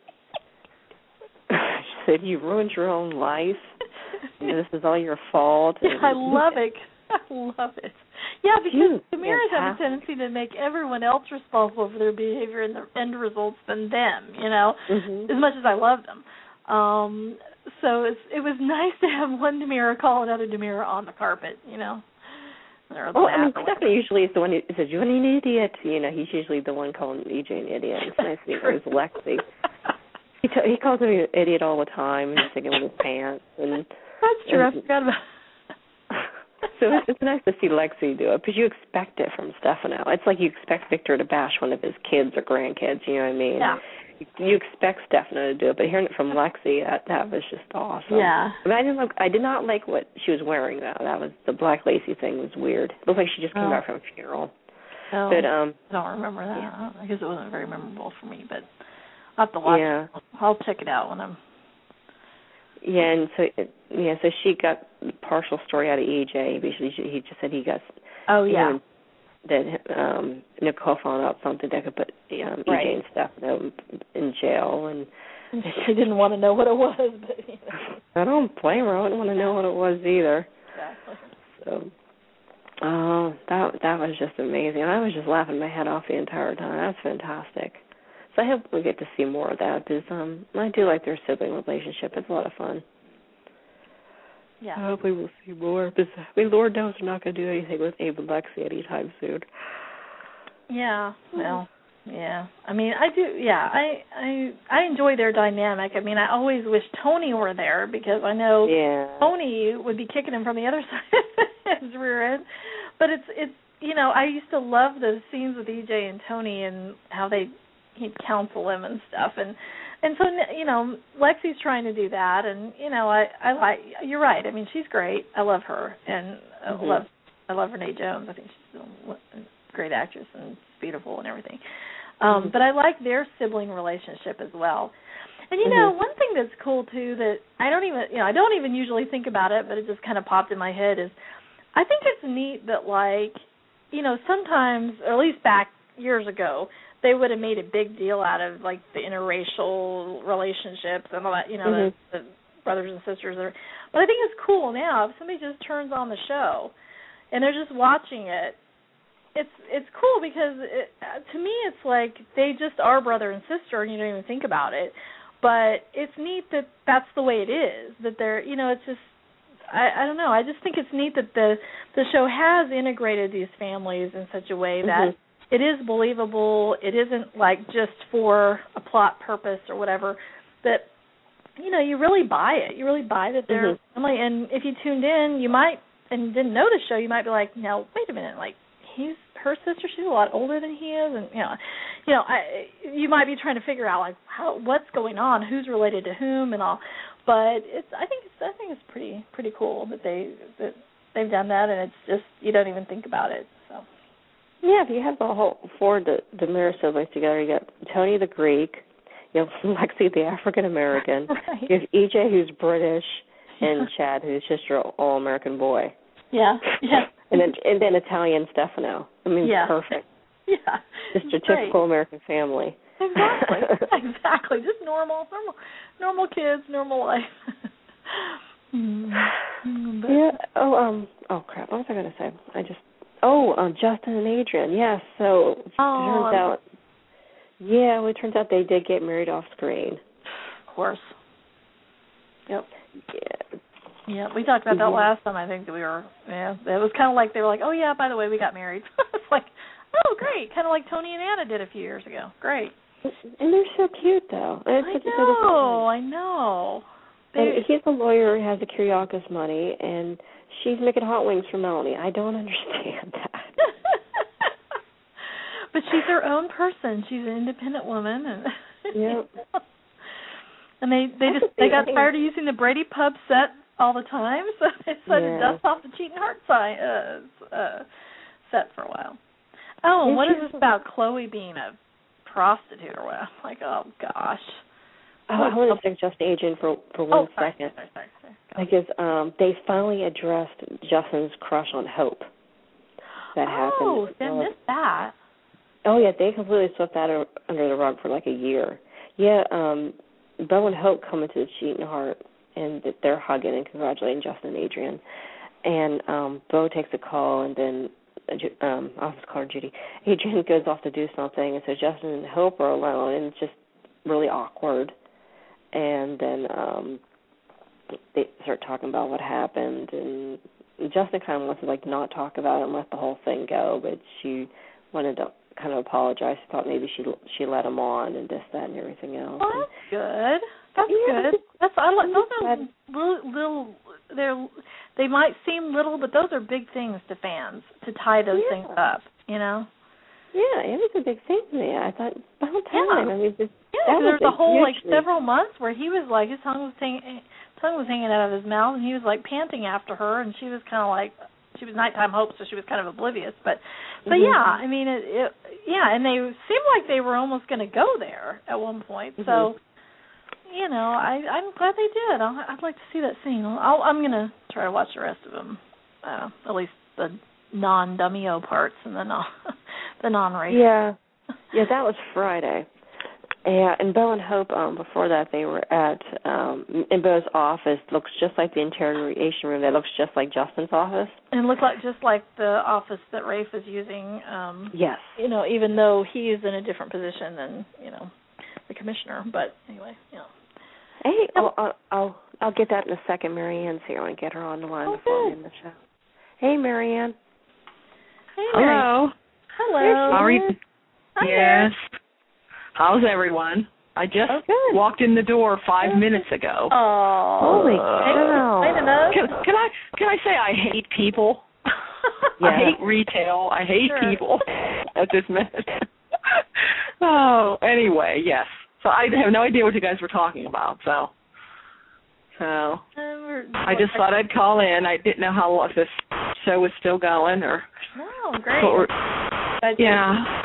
She said, you ruined your own life. You know, this is all your fault. Yeah, I love it. I love it. Yeah, because Damaris have a tendency to make everyone else responsible for their behavior and the end results than them, you know, mm-hmm. as much as I love them. Um, so it's, it was nice to have one Demira call another Demira on the carpet, you know. Well, I mean, Stephanie usually is the one who says, you're an idiot. You know, he's usually the one calling E J an idiot. It's nice to hear it was Lexi. He, t- he calls him an idiot all the time, and he's sticking with his pants. And, That's true, and, I forgot about So it's, it's nice to see Lexi do it, because you expect it from Stefano. It's like you expect Victor to bash one of his kids or grandkids, you know what I mean? Yeah. You expect Stefano to do it, but hearing it from Lexi, that, that was just awesome. Yeah. I mean, I didn't like, I did not like what she was wearing though. That was the black lacy thing was weird. It looked like she just came oh. back from a funeral. Oh, but um, I don't remember that. Yeah. I guess it wasn't very memorable for me, but I'll have to watch yeah. it. I'll check it out when I'm. Yeah, and so yeah, so she got the partial story out of E J. Basically, he just said he got. Oh yeah. Know, that um, Nicole found out something that could put um, right. E J and Stefano in jail, and she didn't want to know what it was. But you know. I don't blame her. I wouldn't want to know what it was either. Exactly. So, oh, that that was just amazing. I was just laughing my head off the entire time. That's fantastic. So I hope we get to see more of that, because um, I do like their sibling relationship. It's a lot of fun. Yeah. Hopefully we'll see more. Because, I mean, Lord knows we're not going to do anything with Abe and Lexi anytime soon. Yeah. Well, yeah. I mean, I do. Yeah. I I I enjoy their dynamic. I mean, I always wish Tony were there, because I know yeah. Tony would be kicking him from the other side of his rear end. But it's it's you know, I used to love the scenes with E J and Tony and how they he'd counsel him and stuff, and and so you know Lexi's trying to do that, and you know I I like you're right. I mean, she's great. I love her, and mm-hmm. I love I love Renee Jones. I think she's a great actress and beautiful and everything. Um, mm-hmm. But I like their sibling relationship as well. And you mm-hmm. know, one thing that's cool too that I don't even you know I don't even usually think about it, but it just kind of popped in my head is I think it's neat that like you know sometimes, or at least back years ago, they would have made a big deal out of, like, the interracial relationships and all that, you know, mm-hmm. the, the brothers and sisters. Are, but I think it's cool now if somebody just turns on the show and they're just watching it, it's it's cool because it, to me it's like they just are brother and sister, and you don't even think about it. But it's neat that that's the way it is. That they're, you know, it's just I, I don't know. I just think it's neat that the the show has integrated these families in such a way that mm-hmm. it is believable. It isn't like just for a plot purpose or whatever. That you know, you really buy it. You really buy that they're mm-hmm. family. And if you tuned in, you might and didn't know the show, you might be like, now wait a minute, like he's her sister. She's a lot older than he is, and you know, you know, I you might be trying to figure out like how what's going on, who's related to whom, and all. But it's I think it's I think it's pretty pretty cool that they that they've done that, and it's just you don't even think about it. So yeah, if you have the whole four the the Demira siblings together, you got Tony the Greek, you have Lexi the African American, right. You have E J who's British, and Chad who's just your all American boy. Yeah, yeah. And then and then Italian Stefano. I mean, yeah. perfect. Yeah, just a typical American family. Exactly, exactly. Just normal, normal, normal kids, normal life. mm, yeah. Oh, um. Oh, crap. What was I going to say? I just. Oh, um, Justin and Adrian. Yes. Yeah, so it oh, turns out. Yeah. Well, it turns out they did get married off screen. Of course. Yep. Yeah. Yeah, we talked about that mm-hmm. last time. I think that we were. Yeah, it was kind of like they were like, oh yeah, by the way, we got married. It's like, oh great, kind of like Tony and Anna did a few years ago. Great. And they're so cute, though. It's I know, I know. They, and he's a lawyer who has the Kiriakis money, and she's making hot wings for Melanie. I don't understand that. But she's her own person. She's an independent woman, and yeah. And they they just they got tired of using the Brady Pub set all the time, so they decided yeah. to dust off the Cheating Heart sign, uh, uh, set for a while. Oh, and what is this about Chloe being a prostitute or what? Like, oh gosh. Oh, I want to suggest Adrian for for one oh, sorry, second. Sorry, sorry, sorry. Because um, they finally addressed Justin's crush on Hope. That oh, happened. Oh, they well, missed that. Oh yeah, they completely swept that under the rug for like a year. Yeah, um, Bo and Hope come into the Cheating Heart, and they're hugging and congratulating Justin and Adrian. And um, Bo takes a call, and then um, I'll just call her Judy. Adrian goes off to do something, and so Justin and Hope are alone, and it's just really awkward. And then um, they start talking about what happened, and Justin kind of wants to like not talk about it and let the whole thing go, but she wanted to kind of apologize. She thought maybe she she let him on and this, that, and everything else. Oh, that's good. That's yeah, good. That's I like those are little, little. They're they might seem little, but those are big things to fans to tie those yeah. things up. You know. Yeah, it was a big thing to me. I thought the whole time. Yeah. I mean, just, yeah. There was a whole like hugely. several months where he was like his tongue was hanging, tongue was hanging out of his mouth, and he was like panting after her, and she was kind of like. She was nighttime Hope, so she was kind of oblivious. But, but mm-hmm. yeah, I mean, it, it, yeah, and they seemed like they were almost going to go there at one point. Mm-hmm. So, you know, I, I'm glad they did. I'll, I'd like to see that scene. I'll, I'm going to try to watch the rest of them, uh, at least the non-Dummy-O parts and the non the non-race. Yeah, yeah, that was Friday. Yeah, and Bo and Hope, um, before that, they were at, um, in Bo's office, looks just like the interrogation room. That looks just like Justin's office. And it looked like just like the office that Rafe is using. Um, yes. You know, even though he is in a different position than, you know, the commissioner. But anyway, you know. Hey, I'll, I'll, I'll, I'll get that in a second. Marianne's here and get her on the line oh, before we end the show. Hey, Marianne. Hey, Hello. Hello. How are you? Hi yes. There. How's everyone? I just oh, good. walked in the door five good. minutes ago. Oh, holy cow! Uh, can, can I can I say I hate people? Yeah. I hate retail. I hate sure. people at this minute. Oh, anyway, yes. So I have no idea what you guys were talking about. So, so um, I just thought I'd call in. I didn't know how if this show was still going or. No, great. Or, yeah.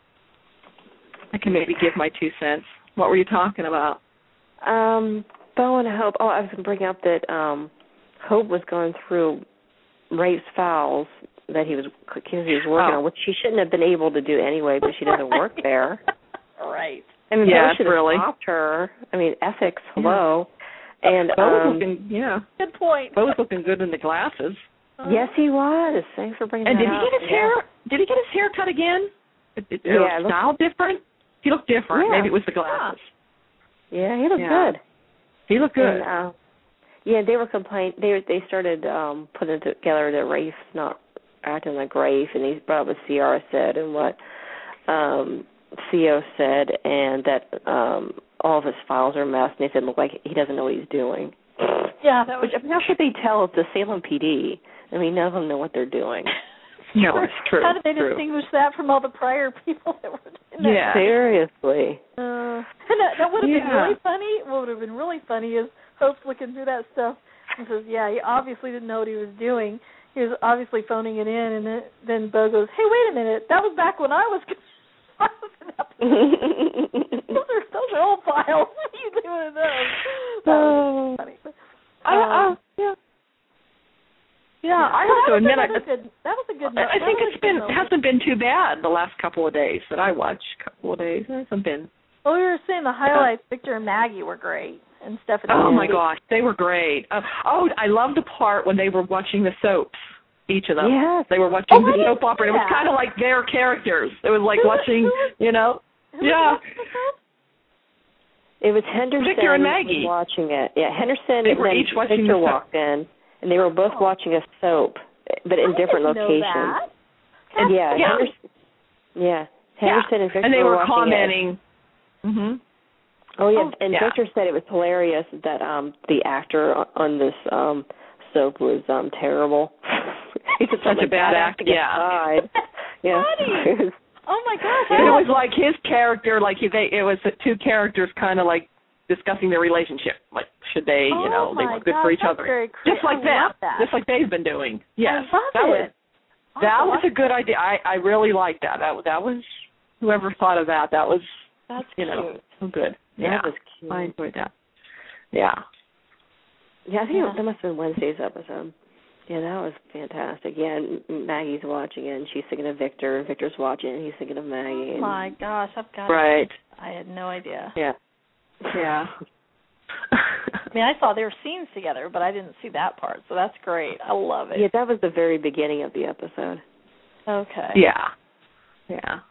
I can maybe give my two cents. What were you talking about? Um, Bo and Hope. Oh, I was going to bring up that um, Hope was going through Rafe's files that he was he was working oh. on, which she shouldn't have been able to do anyway, but she doesn't work there. Right. I mean, yeah, Bo should have really. stopped her. I mean, ethics. Hello. Yeah. And Bo was um, looking, yeah. Good point. Bo was looking good in the glasses. Yes, he was. Thanks for bringing and that did up. he get his yeah. hair? did he get his hair cut again? It, it, Yeah, it style different? He looked different. Yeah. Maybe it was the glasses. Yeah, he looked Yeah. good. He looked good. And, uh, yeah, they were complaining. They they started um, putting together that Rafe's not acting like Rafe, and he brought up what Ciara said and what um, Theo said, and that um, all of his files are a mess, and they said, look like he doesn't know what he's doing. Yeah, that was. Which, I mean, that's what they tell the Salem P D. I mean, none of them know what they're doing. No, it's true. How did they true. distinguish that from all the prior people that were in that? Yeah. Seriously. Uh, and that, that would have Yeah. been really funny. What would have been really funny is Hope's looking through that stuff and says, yeah, he obviously didn't know what he was doing. He was obviously phoning it in. And then, then Bo goes, hey, wait a minute. That was back when I was, I was in that those, are, those are old files. What are you doing with those? That was funny. But, I, um, uh, yeah. Yeah, Yeah. I Well, have to that admit, was, I, that was a good. That was a good. I, I that think was it's a good been moment. hasn't been too bad the last couple of days that I watched. Couple of days, it hasn't been. Well, we were saying the highlights. Victor and Maggie were great, and Stephanie. Oh was my great. gosh, they were great. Uh, oh, I love the part when they were watching the soaps. Each of them. Yes. They were watching Oh, the I didn't soap opera. see And it was that. kind of like their characters. It was like Who- watching, who was- you know. Who was Yeah. watching the soap? It was Henderson Victor and Maggie. was watching it. Yeah, Henderson They and were then each watching Victor the soap. walked in, and they were both Oh. watching a soap, but in I different didn't know locations. that. And yeah, Yeah. Henderson, yeah, Henderson yeah. and Victor and they were watching commenting. Mm-hmm. It. Oh yeah, Oh, and yeah. Victor said it was hilarious that um the actor on- on this um soap was um terrible. He said Such a bad actor. Yeah. Aside. Yeah. Funny. Oh my gosh! It I was like his character, like he, they, it was the two characters kind of like discussing their relationship. Like, should they, you Oh, know, they my were good gosh, for each that's other. very cre- Just like I them. love that. Just like they've been doing. Yes. I love that it. was I'll that have to was watch a good idea. I, I really liked that. That was that was whoever thought of that. That was That's you know cute. so good. That Yeah. was cute. I enjoyed that. Yeah. Yeah, I think Yeah. that must have been Wednesday's episode. Yeah, that was fantastic. Yeah, and Maggie's watching it, and she's thinking of Victor. Victor's watching it, and he's thinking of Maggie. Oh and my gosh! I've got. Right. I had no idea. Yeah. Yeah. I mean, I saw their scenes together, but I didn't see that part, so that's great. I love it. Yeah, that was the very beginning of the episode. Okay. yeah. Yeah.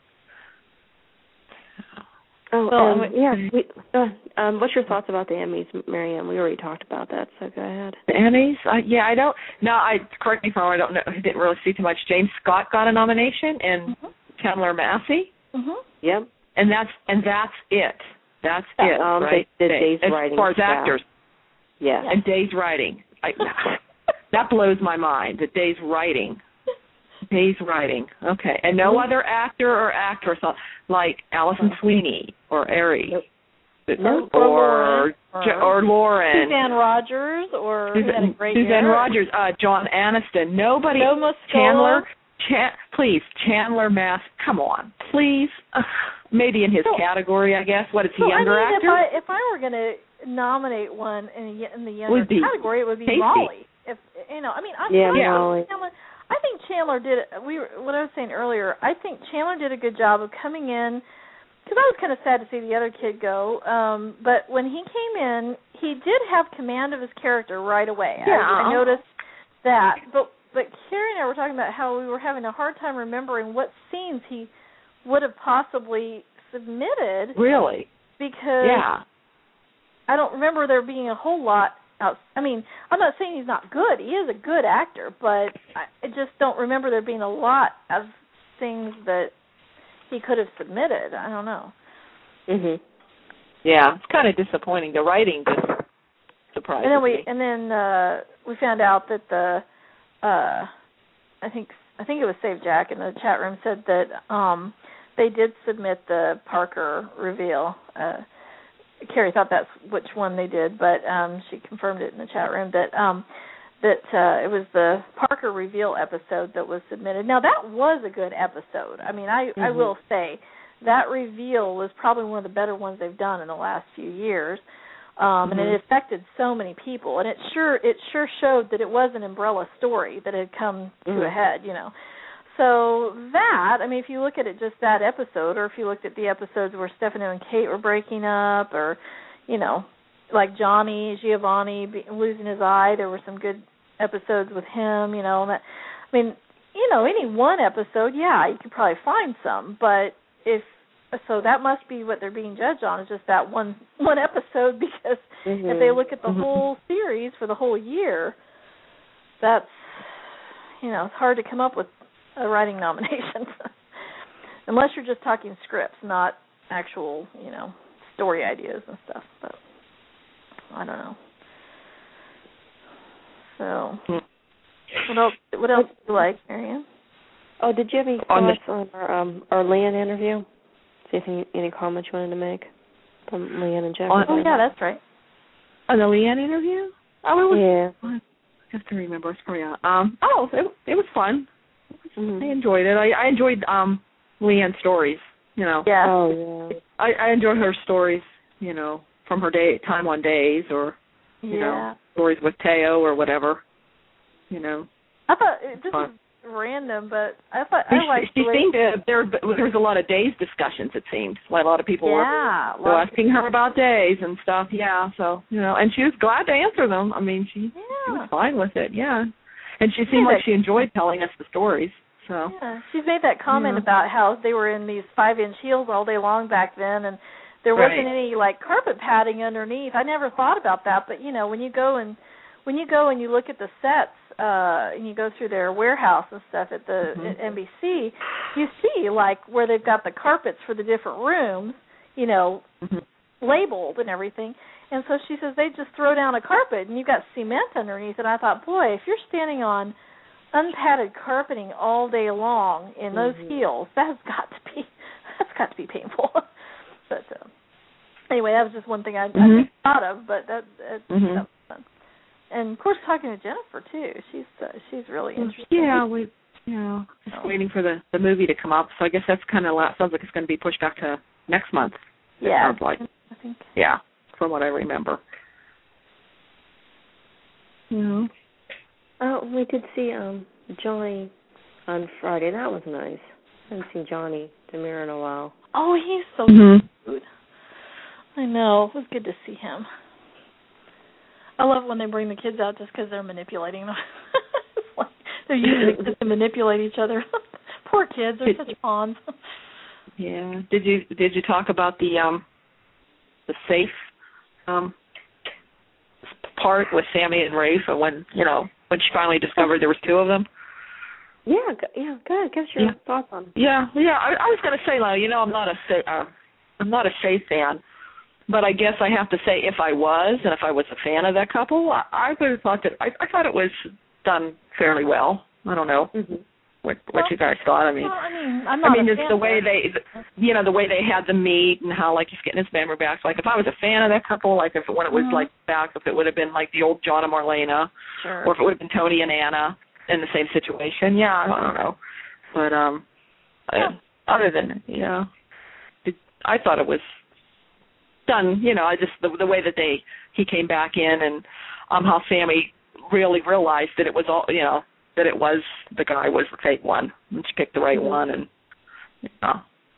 Oh, Well, um, I mean- yeah. We, uh, um, what's your thoughts about the Emmys, Marianne? We already talked about that, so go ahead. The Emmys? I, yeah, I don't. No, I correct me if I'm wrong. I don't know. I didn't really see too much. James Scott got a nomination, and Mhm. Chandler Massey, Mhm. Yep. and that's and that's it. That's Yeah, it, um, right? the- the As- Days as writing far as staff. actors Yeah. and Days writing, I, that blows my mind. That Days writing, Days writing. Okay, and no Mhm. other actor or actress like Allison Sweeney or Ari. Nope. Or, Or or, Lauren. or Lauren. Suzanne Rogers, or who had a Suzanne, great Suzanne year. Rogers, uh, John Aniston. Nobody. Joe Muscola. Chandler. Cha- please, Chandler Mass. Come on, please. Uh, maybe in his So- category, I guess. What is he, So younger I mean, actor? if I if I were going to nominate one in, a, in the younger Would be category, it would be Casey. Molly. If you know, I mean, I'm Yeah, sorry, Molly. Chandler, I think Chandler did. We were, what I was saying earlier. I think Chandler did a good job of coming in. Because I was kind of sad to see the other kid go, um, but when he came in, he did have command of his character right away. Yeah. I, I noticed that. But but Carrie and I were talking about how we were having a hard time remembering what scenes he would have possibly submitted. Really? Because Yeah. I don't remember there being a whole lot else. I mean, I'm not saying he's not good. He is a good actor, but I, I just don't remember there being a lot of things that he could have submitted. I don't know. Mhm. Yeah. It's kind of disappointing. The writing just surprised And then we me. and then uh, we found out that the uh, I think I think it was Save Jack in the chat room said that um, they did submit the Parker reveal. Uh, Carrie thought that's which one they did, but um, she confirmed it in the chat room that um, that uh, it was the Parker reveal episode that was submitted. Now that was a good episode. I mean, I, Mm-hmm. I will say that reveal was probably one of the better ones they've done in the last few years, um, Mm-hmm. and it affected so many people. And it sure it sure showed that it was an umbrella story that had come Mm-hmm. to a head. You know. So that, I mean, if you look at it just that episode, or if you looked at the episodes where Stefano and Kate were breaking up, or, you know, like Johnny Giovanni be, losing his eye, there were some good episodes with him, you know. And that, I mean, you know, any one episode, yeah, you could probably find some, but if so, that must be what they're being judged on, is just that one one episode, because mm-hmm. if they look at the mm-hmm. whole series for the whole year, that's, you know, it's hard to come up with a writing nomination. Unless you're just talking scripts, not actual, you know, story ideas and stuff. But I don't know. So, what else? What else do you like, Marianne? Oh, did you have any thoughts on our um, our Leanne interview? Anything, any comments you wanted to make from Leanne and Jeff? Oh, yeah, that's right. On the Leanne interview? Oh, it was. Yeah. I have to remember. Sorry. Um. Oh, it, it was fun. Mm-hmm. I enjoyed it. I, I enjoyed um Leanne's stories. You know. Yeah. Oh, yeah. I, I enjoy her stories. You know, from her day time on Days, or you yeah. know, stories with Teo or whatever. You know. I thought it just was random, but I thought I liked. She, she seemed to there. There was a lot of Days discussions. It seemed like a lot of people yeah, were, were asking her about Days and stuff. Yeah, so you know, and she was glad to answer them. I mean, she, yeah. she was fine with it. Yeah, and she seemed yeah. like she enjoyed telling us the stories. So yeah, she's made that comment yeah. about how they were in these five-inch heels all day long back then, and there wasn't right. any like carpet padding underneath. I never thought about that, but you know, when you go and when you go and you look at the sets. Uh, and you go through their warehouse and stuff at the mm-hmm. N B C, you see, like, where they've got the carpets for the different rooms, you know, mm-hmm. labeled and everything. And so she says they just throw down a carpet and you've got cement underneath. And I thought, boy, if you're standing on unpadded carpeting all day long in those mm-hmm. heels, that's got to be that's got to be painful. But uh, anyway, that was just one thing I, mm-hmm. I thought of, but that, that, mm-hmm. that was fun. And of course, talking to Jennifer too. She's uh, she's really interesting. Yeah, we yeah just oh. waiting for the, the movie to come up. So I guess that's kind of sounds like it's going to be pushed back to next month. It yeah, sounds like. I think. Yeah, from what I remember. Yeah. Oh, we did see um Johnny on Friday. That was nice. I haven't seen Johnny Demir in a while. Oh, he's so mm-hmm. cute. I know. It was good to see him. I love when they bring the kids out just because they're manipulating them. Like they're using the kids to manipulate each other. Poor kids, they're such pawns. Yeah. Did you did you talk about the um the safe um part with Sammy and Rafe, and when you know when she finally discovered there was two of them? Yeah, yeah. Go ahead, give us your yeah. thoughts on. Yeah, yeah. I, I was going to say, like, you know, I'm not a uh, I'm not a Faye fan. But I guess I have to say, if I was, and if I was a fan of that couple, I, I would have thought that I, I thought it was done fairly well. I don't know mm-hmm. what what well, you guys thought. I mean, well, I mean, I'm not I mean, a it's fan the way they, you know, the way they had them meet and how like he's getting his memory back. Like if I was a fan of that couple, like if it, when it was mm-hmm. like back, if it would have been like the old John and Marlena, sure. or if it would have been Tony and Anna in the same situation. Yeah, I don't know. But um, yeah. I, other than you know, it, I thought it was. Done, you know, I just the, the way that they he came back in and um how Sammy really realized that it was all you know that it was the guy was the fake one and she picked the right one and you know.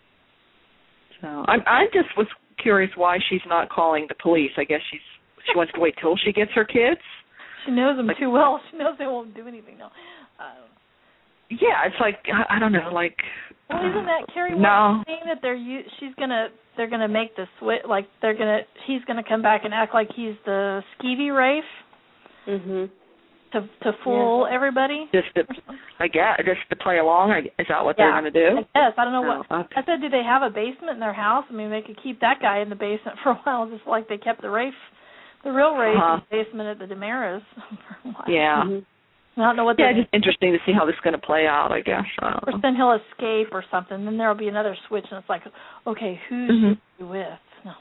So I I just was curious why she's not calling the police. I guess she's she wants to wait till she gets her kids. She knows them like, too well. She knows they won't do anything. No. Uh, yeah, it's like I, I don't know, like. Well, isn't that Carrie no. saying that they're she's gonna they're gonna make the switch like they're gonna he's gonna come back and act like he's the skeevy Rafe, mhm, to to fool yeah. everybody. Just to, I guess, just to play along. Is that what yeah, they're gonna do? I guess I don't know what. Oh, okay. I said, do they have a basement in their house? I mean, they could keep that guy in the basement for a while, just like they kept the Rafe, the real Rafe, uh-huh. in the basement at the Demaras for a while. Yeah. Mm-hmm. I don't know what. Yeah, just interesting to see how this is going to play out, I guess. I or then he'll escape or something. Then there'll be another switch, and it's like, okay, who's mm-hmm. he with? No.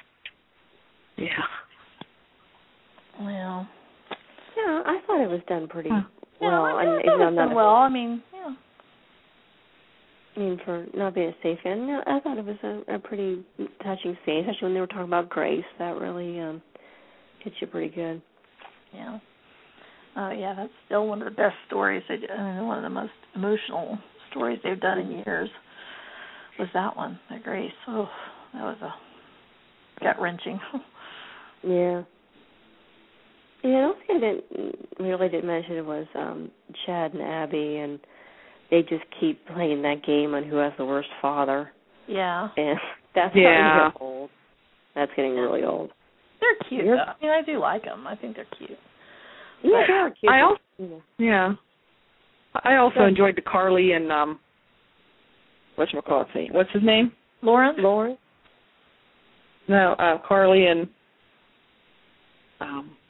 Yeah. Well. Yeah, I thought it was done pretty huh. well. Yeah, I, and I thought it was done well. I mean, yeah. I mean, for not being a safe fan, no, I thought it was a, a pretty touching scene, especially when they were talking about Grace. That really um, hit you pretty good. Yeah. Uh, yeah, that's still one of the best stories. They did. I mean, one of the most emotional stories they've done in years was that one, that Grace. Oh, that was a gut-wrenching. Yeah. Yeah, I don't think I didn't, really didn't mention it was um, Chad and Abby and they just keep playing that game on who has the worst father. Yeah. And that's yeah. starting to get old. That's getting really old. They're cute, You're, though. I mean, I do like them. I think they're cute. Yeah, they are cute. I also, yeah. I also enjoyed the Carly and, um, whatchamacallit, what's his name? Lauren? Lauren? No, uh, Carly and um,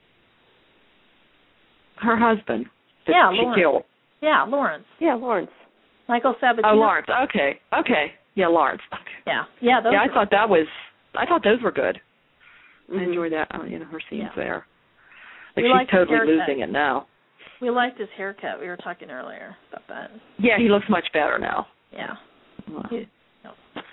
her husband that Yeah, she Lawrence. killed. Yeah, Lawrence. Yeah, Lawrence. Michael Sabatino. Oh, Lawrence. Okay, okay. Yeah, Lawrence. Okay. Yeah, yeah. Those yeah, I were, thought that was. I thought those were good. Mm-hmm. I enjoyed that. Uh, you know, her scenes Yeah. there. Like We she's liked his totally haircut. losing it now. We liked his haircut. We were talking earlier about that. Yeah, he looks much better now. Yeah. Well, He, no.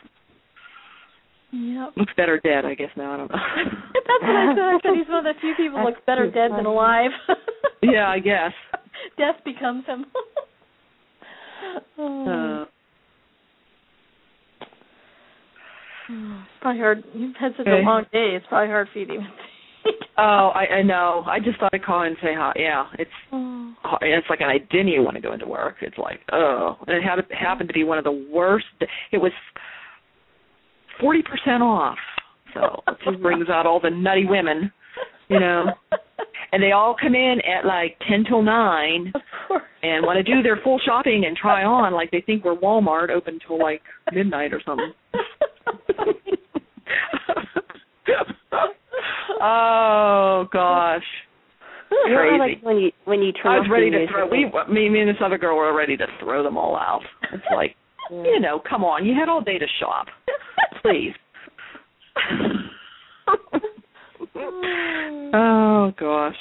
Yep. looks better dead, I guess now. I don't know. That's what I said. I said he's one of the few people who looks better dead than alive. Yeah, I guess. Death becomes him. Oh. Uh, It's probably hard. You've had such okay. a long day. It's probably hard for you to even think. Oh, I, I know. I just thought I'd call and say hi. Yeah, it's Oh. it's like I didn't even want to go into work. It's like, oh, and it had it happened to be one of the worst. It was forty percent off, so it just brings out all the nutty women, you know. And they all come in at like ten till nine, Of course. and want to do their full shopping and try on, like they think we're Walmart open till like midnight or something. Oh gosh, You know, crazy! like when you when you turn I was off ready the to music throw. We, me, me, and this other girl were ready to throw them all out. It's like, yeah. you know, come on, you had all day to shop, please. Oh gosh.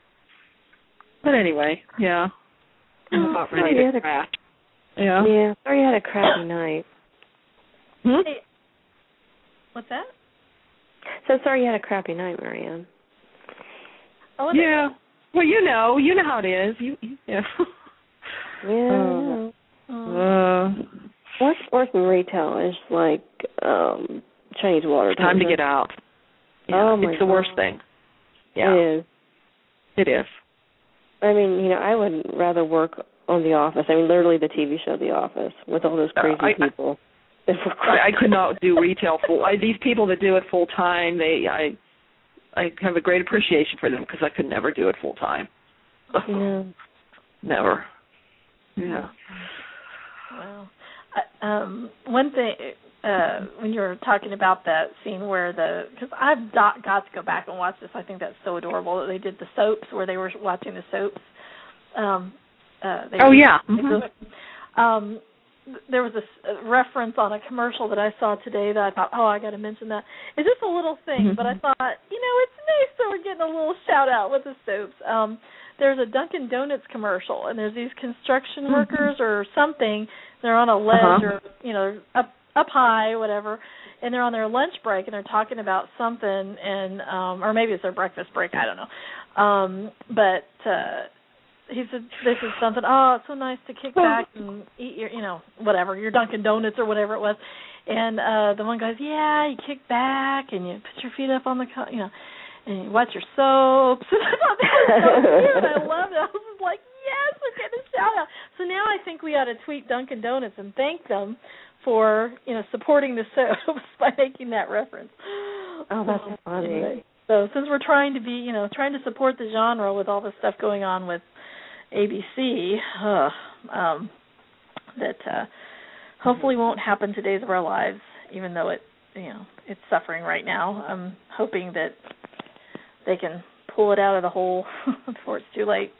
But anyway, yeah, I'm Oh, about ready sorry, you to had a- crash. Yeah. Yeah, sorry you had a crappy night. Hmm? Hey, what's that? So sorry you had a crappy night, Marianne. Oh, Yeah. Well, you know, you know how it is. You, you yeah. Yeah. Oh. Uh, Work, working retail is like um Chinese water. time to isn't get it? out. Yeah, Oh, my it's the worst God. thing. Yeah, It is. it is. I mean, you know, I would rather work on The Office. I mean, literally the T V show The Office with all those crazy Uh, I- people. I, I could not do retail full. I, these people that do it full time, they, I, I have a great appreciation for them because I could never do it full time. Yeah. Never. Yeah. Wow. Uh, um, one thing, uh, when you were talking about that scene where the, because I've got, got to go back and watch this. I think that's so adorable that they did the soaps where they were watching the soaps. Um, uh, they Oh were, yeah. Mm-hmm. Um, there was a, s- a reference on a commercial that I saw today that I thought, oh, I got to mention that. It's just a little thing, Mm-hmm. but I thought, you know, it's nice that we're getting a little shout out with the soaps. Um, there's a Dunkin' Donuts commercial, and there's these construction Mm-hmm. workers or something. They're on a ledge Uh-huh. or, you know, up up high, whatever, and they're on their lunch break, and they're talking about something, and um, or maybe it's their breakfast break, I don't know. Um, but uh, he said, this is something, oh, it's so nice to kick back and eat your, you know, whatever, your Dunkin' Donuts or whatever it was. And uh, the one goes, yeah, you kick back and you put your feet up on the, co- you know, and you watch your soaps. And I thought that was so cute. I loved it. I was just like, yes, we're getting a shout out. So now I think we ought to tweet Dunkin' Donuts and thank them for, you know, supporting the soaps by making that reference. Oh, that's so, funny. Anyway, so since we're trying to be, you know, trying to support the genre with all this stuff going on with A B C, uh, um, that uh, hopefully won't happen to Days of Our Lives, even though it, you know, it's suffering right now. I'm hoping that they can pull it out of the hole before it's too late.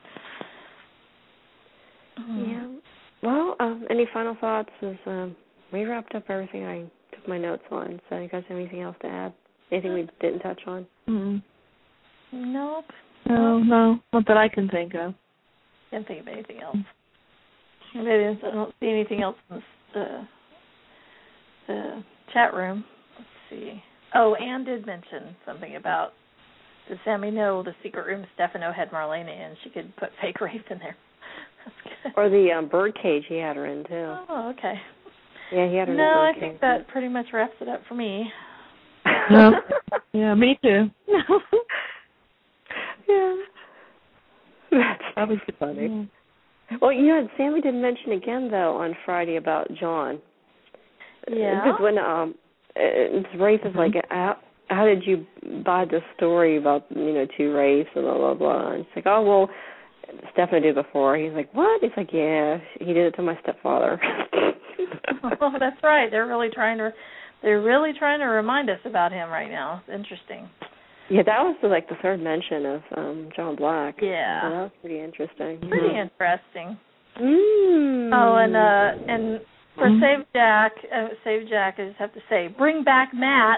Yeah. Well, um, any final thoughts? Is um, we wrapped up everything I took my notes on. So, you guys have anything else to add? Anything we didn't touch on? Mm-hmm. Nope. No, no, not that I can think of. Can't think of anything else. Maybe I don't see anything else in the, uh, the chat room. Let's see. Oh, Anne did mention something about, does Sammy know the secret room Stefano had Marlena in? She could put fake rape in there. That's good. Or the um, bird cage he had her in, too. Oh, okay. Yeah, he had her in No, the I bird think cage. that pretty much wraps it up for me. No. Yeah, me too. Yeah. That's That was funny. Well, you know, Sammy did mention again though on Friday about John. Yeah. Because when um, it's Rafe is mm-hmm. like, how, how did you buy this story about you know two Rafes and blah blah blah? And it's like, oh well, Stephanie did before. He's like, what? He's like, yeah, he did it to my stepfather. Oh, that's right. They're really trying to, they're really trying to remind us about him right now. It's interesting. Yeah, that was the, like the third mention of um, John Black. Yeah, so that was pretty interesting. Pretty mm-hmm. interesting. Mm. Oh, and uh, and for mm. Save Jack, uh, Save Jack, I just have to say, bring back Matt.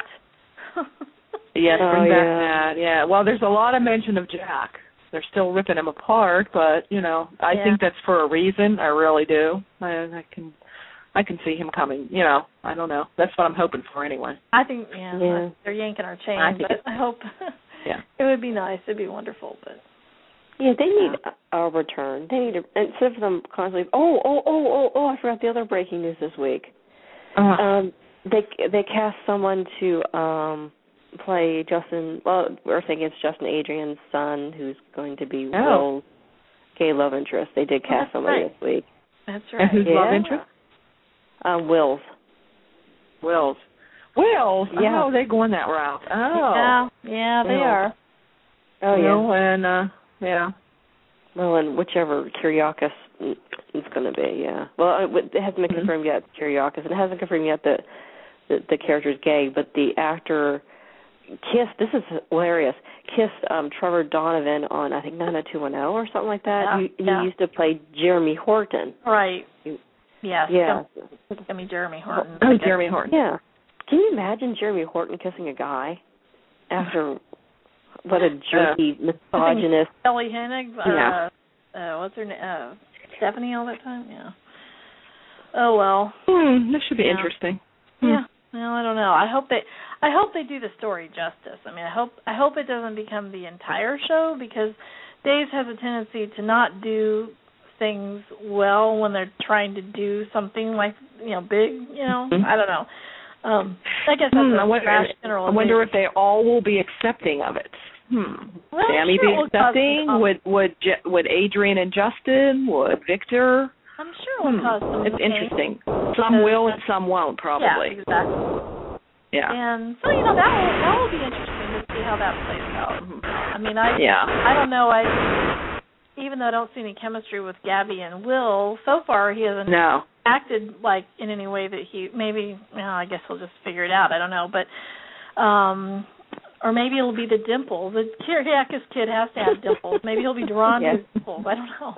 Yes, oh, bring back yeah. Matt. Yeah. Well, there's a lot of mention of Jack. They're still ripping him apart, but you know, I yeah. think that's for a reason. I really do. I, I can. I can see him coming, you know, I don't know. That's what I'm hoping for anyway. I think, yeah, yeah. they're yanking our chain, I but it, I hope yeah. it would be nice. It would be wonderful, but. Yeah, they need a, a return. They need, a, instead of them constantly, oh, oh, oh, oh, oh, I forgot the other breaking news this week. Uh-huh. Um, they they cast someone to um, play Justin, well, we're thinking it's Justin Adrian's son, who's going to be oh. Will's gay love interest. They did cast oh, somebody right. this week. That's right. And whose yeah. love interest? Uh, Will's. Will's. Will's? Yeah. Oh, they're going that route. Oh. Yeah, yeah, they Will. are. Oh, Will yeah. and, uh, yeah. Well, and whichever Kyriakis is going to be, yeah. Well, it hasn't been confirmed mm-hmm. yet, Kyriakis, and it hasn't confirmed yet that the, the character's gay, but the actor kissed, this is hilarious, kissed um, Trevor Donovan on, I think, nine oh two one oh or something like that. Yeah, he, yeah. he used to play Jeremy Horton. Right. He, yes. Yeah. I mean, Jeremy Horton. Oh, Jeremy Horton. Yeah. Can you imagine Jeremy Horton kissing a guy after what a jerky, uh, misogynist. Kelly Hennig, uh, yeah. uh, what's her name? Uh, Stephanie all that time? Yeah. Oh, well. Hmm, this should be yeah. interesting. Yeah. Well, I don't know. I hope they I hope they do the story justice. I mean, I hope I hope it doesn't become the entire show, because Dave has a tendency to not do things well when they're trying to do something like, you know, big, you know. Mm-hmm. I don't know. Um, I guess that's hmm, a I wonder, trash general. I wonder if they all will be accepting of it. Hmm. Well, Sammy sure be accepting? Would would would Adrian and Justin? Would Victor? I'm sure it will hmm. cause some. It's pain. interesting. Some will and some won't, probably. Yeah, exactly. Yeah. And so, you know, that will, that will be interesting to see how that plays out. I mean, I yeah. I don't know. I even though I don't see any chemistry with Gabby and Will, so far he hasn't no. acted like in any way that he maybe. Well, I guess we'll just figure it out. I don't know, but um, or maybe it'll be the dimple. The Kyriakis kid has to have dimples. Maybe he'll be drawn yes. to dimples. I don't know.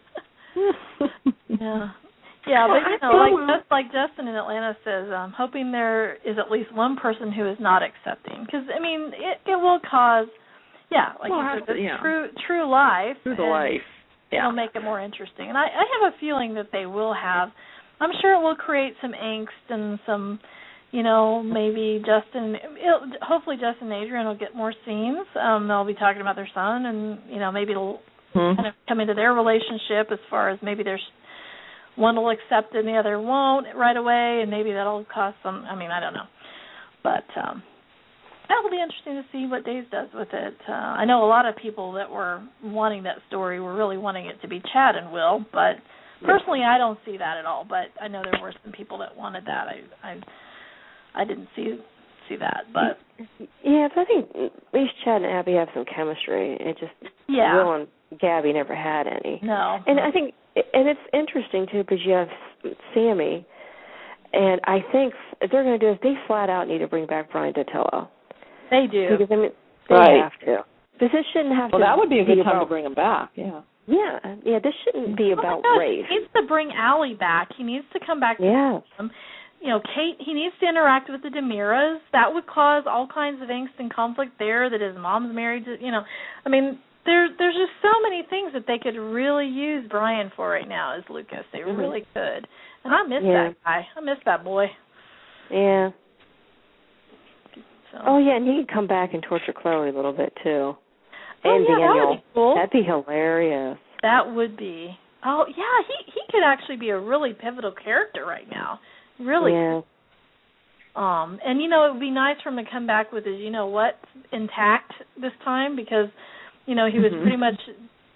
yeah. Yeah, but you know, like just like Justin in Atlanta says, I'm hoping there is at least one person who is not accepting, because I mean, it, it will cause, yeah, like well, you said, to, yeah. true true life, true the life, yeah, it'll make it more interesting. And I, I have a feeling that they will have. I'm sure it will create some angst and some, you know, maybe Justin. It'll, hopefully, Justin and Adrian will get more scenes. Um, they'll be talking about their son, and you know, maybe it'll hmm. kind of come into their relationship as far as maybe there's. One will accept it and the other won't right away, and maybe that'll cause some, I mean, I don't know. But um, that will be interesting to see what Dave does with it. Uh, I know a lot of people that were wanting that story were really wanting it to be Chad and Will, but personally I don't see that at all. But I know there were some people that wanted that. I I, I didn't see see that. But yeah, but I think at least Chad and Abby have some chemistry. It just, yeah. Will and Gabby never had any. No. And I think, and it's interesting, too, because you have Sammy, and I think what they're going to do is they flat out need to bring back Brian Dotello. They do. Because, I mean, they right. have to. Because this shouldn't have well, to Well, that would be a good be time about, to bring him back, yeah. Yeah, yeah, this shouldn't be oh about gosh, race. He needs to bring Allie back. He needs to come back to yes. him. You know, Kate, he needs to interact with the DeMiras. That would cause all kinds of angst and conflict there, that his mom's married to, you know. I mean, there, there's just so many things that they could really use Brian for right now as Lucas. They mm-hmm. really could. And I miss yeah. that guy. I miss that boy. Yeah. So. Oh, yeah, and he could come back and torture Chloe a little bit, too. Oh, and yeah, Daniel. that would be cool. That'd be hilarious. That would be. Oh, yeah, he, he could actually be a really pivotal character right now. Really. Yeah. Um, and, you know, it would be nice for him to come back with his, you know what, intact this time, because, you know, he was mm-hmm. pretty much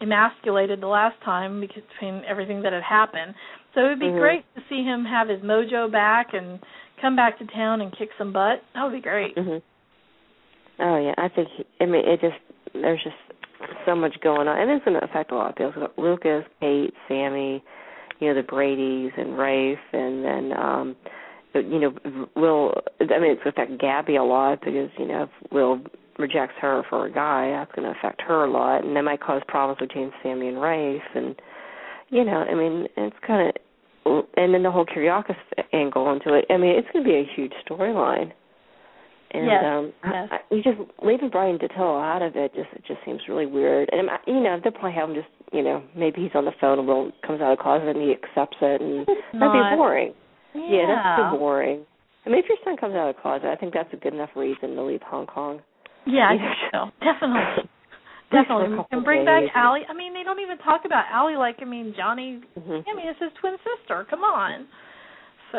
emasculated the last time because between everything that had happened. So it would be mm-hmm. great to see him have his mojo back and come back to town and kick some butt. That would be great. Mm-hmm. Oh, yeah. I think, he, I mean, it just, there's just so much going on. And it's going to affect a lot of people. Lucas, Kate, Sammy, you know, the Bradys and Rafe, and then, um, you know, Will, I mean, it's going to affect Gabby a lot because, you know, if Will rejects her for a guy, that's going to affect her a lot. And that might cause problems between Sammy and Rafe. And, you know, I mean, it's kind of, and then the whole Kiriakis angle into it. I mean, it's going to be a huge storyline. And yes, um, yes. I, I, you just leaving Brian Dottell out of it just it just seems really weird. And you know, they'll probably have him just you know maybe he's on the phone and Will comes out of the closet and he accepts it, and it's that'd not. be boring. Yeah. yeah, that's too boring. I mean, if your son comes out of the closet, I think that's a good enough reason to leave Hong Kong. Yeah, I think so. Definitely. Definitely. And bring back Allie. I mean, they don't even talk about Allie like, I mean, Johnny, mm-hmm. I mean, it's his twin sister. Come on. So,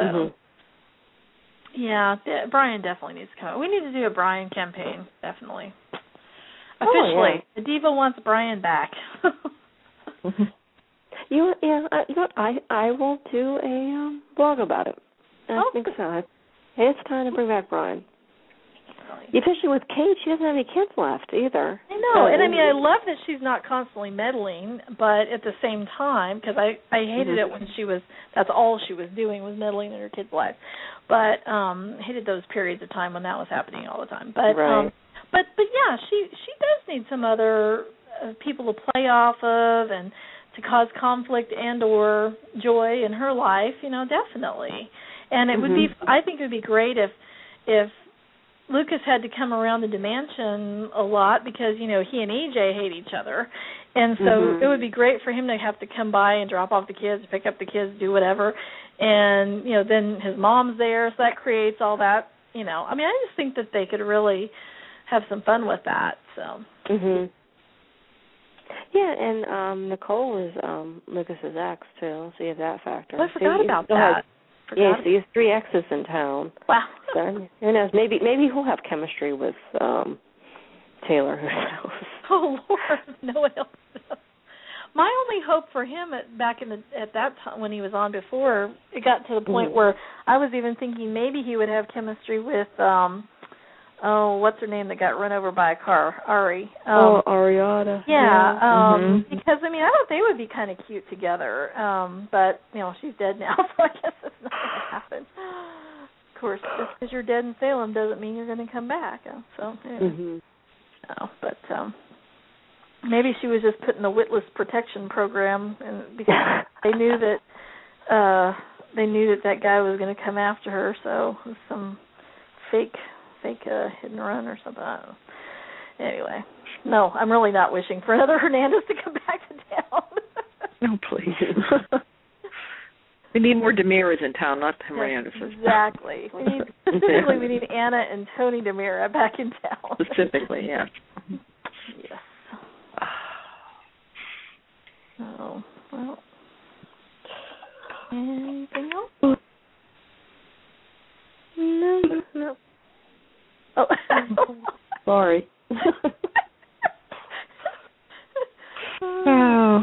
mm-hmm. yeah, de- Brian definitely needs to come out. We need to do a Brian campaign, definitely. Officially. Oh, yeah. The Diva wants Brian back. mm-hmm. You, yeah, I, you know what? I, I will do a um, blog about it. I oh. think so. It's time to bring back Brian. Especially with Kate, she doesn't have any kids left either. I know, so, and I mean, I love that she's not constantly meddling, but at the same time, because I, I hated mm-hmm. it when she was, that's all she was doing was meddling in her kids' lives. But um, hated those periods of time when that was happening all the time. But right. um, but but yeah, she she does need some other uh, people to play off of and to cause conflict and or joy in her life. You know, definitely. And it mm-hmm. would be, I think it would be great if if. Lucas had to come around the dimension a lot because, you know, he and E J hate each other. And so mm-hmm. it would be great for him to have to come by and drop off the kids, pick up the kids, do whatever. And, you know, then his mom's there, so that creates all that, you know. I mean, I just think that they could really have some fun with that. So. Mhm. Yeah, and um, Nicole is um, Lucas's ex, too, so you have that factor. Well, I forgot so about that. Have, yeah, so he has three exes in town. Wow. So, who knows? Maybe maybe he'll have chemistry with um, Taylor. Who knows? Oh Lord, no one else knows. My only hope for him at back in the at that time when he was on before, it got to the point mm-hmm. where I was even thinking maybe he would have chemistry with um oh what's her name that got run over by a car, Ari. Um, oh, Ariana. Yeah, yeah. um, mm-hmm. because I mean I thought they would be kind of cute together, um, but you know she's dead now, so I guess it's not going to happen. Of course, just because you're dead in Salem doesn't mean you're going to come back. So, anyway. mm-hmm. no, but um, maybe she was just put in the witless protection program, and because they knew that uh, they knew that that guy was going to come after her. So it was some fake, fake uh, hit and run or something. I don't know. Anyway, no, I'm really not wishing for another Hernandez to come back to town. No, please. We need more Demiras in town, not Hernandez's. Exactly. We need, specifically, we need Anna and Tony Demira back in town. Specifically, yes. Yes. Oh, well. Anything else? No, no. Oh. Sorry. Oh.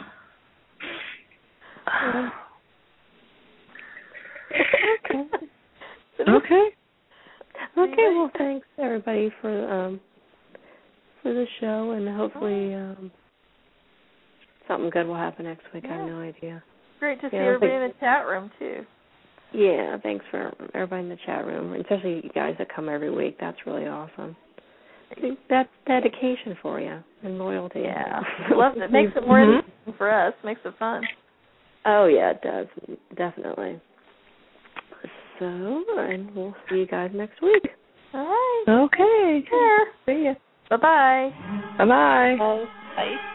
Okay. Okay. Okay. Well, thanks everybody for um for the show, and hopefully um something good will happen next week. Yeah. I have no idea. Great to see yeah, everybody think, in the chat room too. Yeah, thanks for everybody in the chat room, especially you guys that come every week. That's really awesome. That's dedication for you and loyalty. Yeah, love it. Makes it more mm-hmm. interesting for us. Makes it fun. Oh yeah, it does definitely. So, and we'll see you guys next week. All right. Okay. Yeah. See ya. Bye-bye. Bye-bye. Bye. Bye.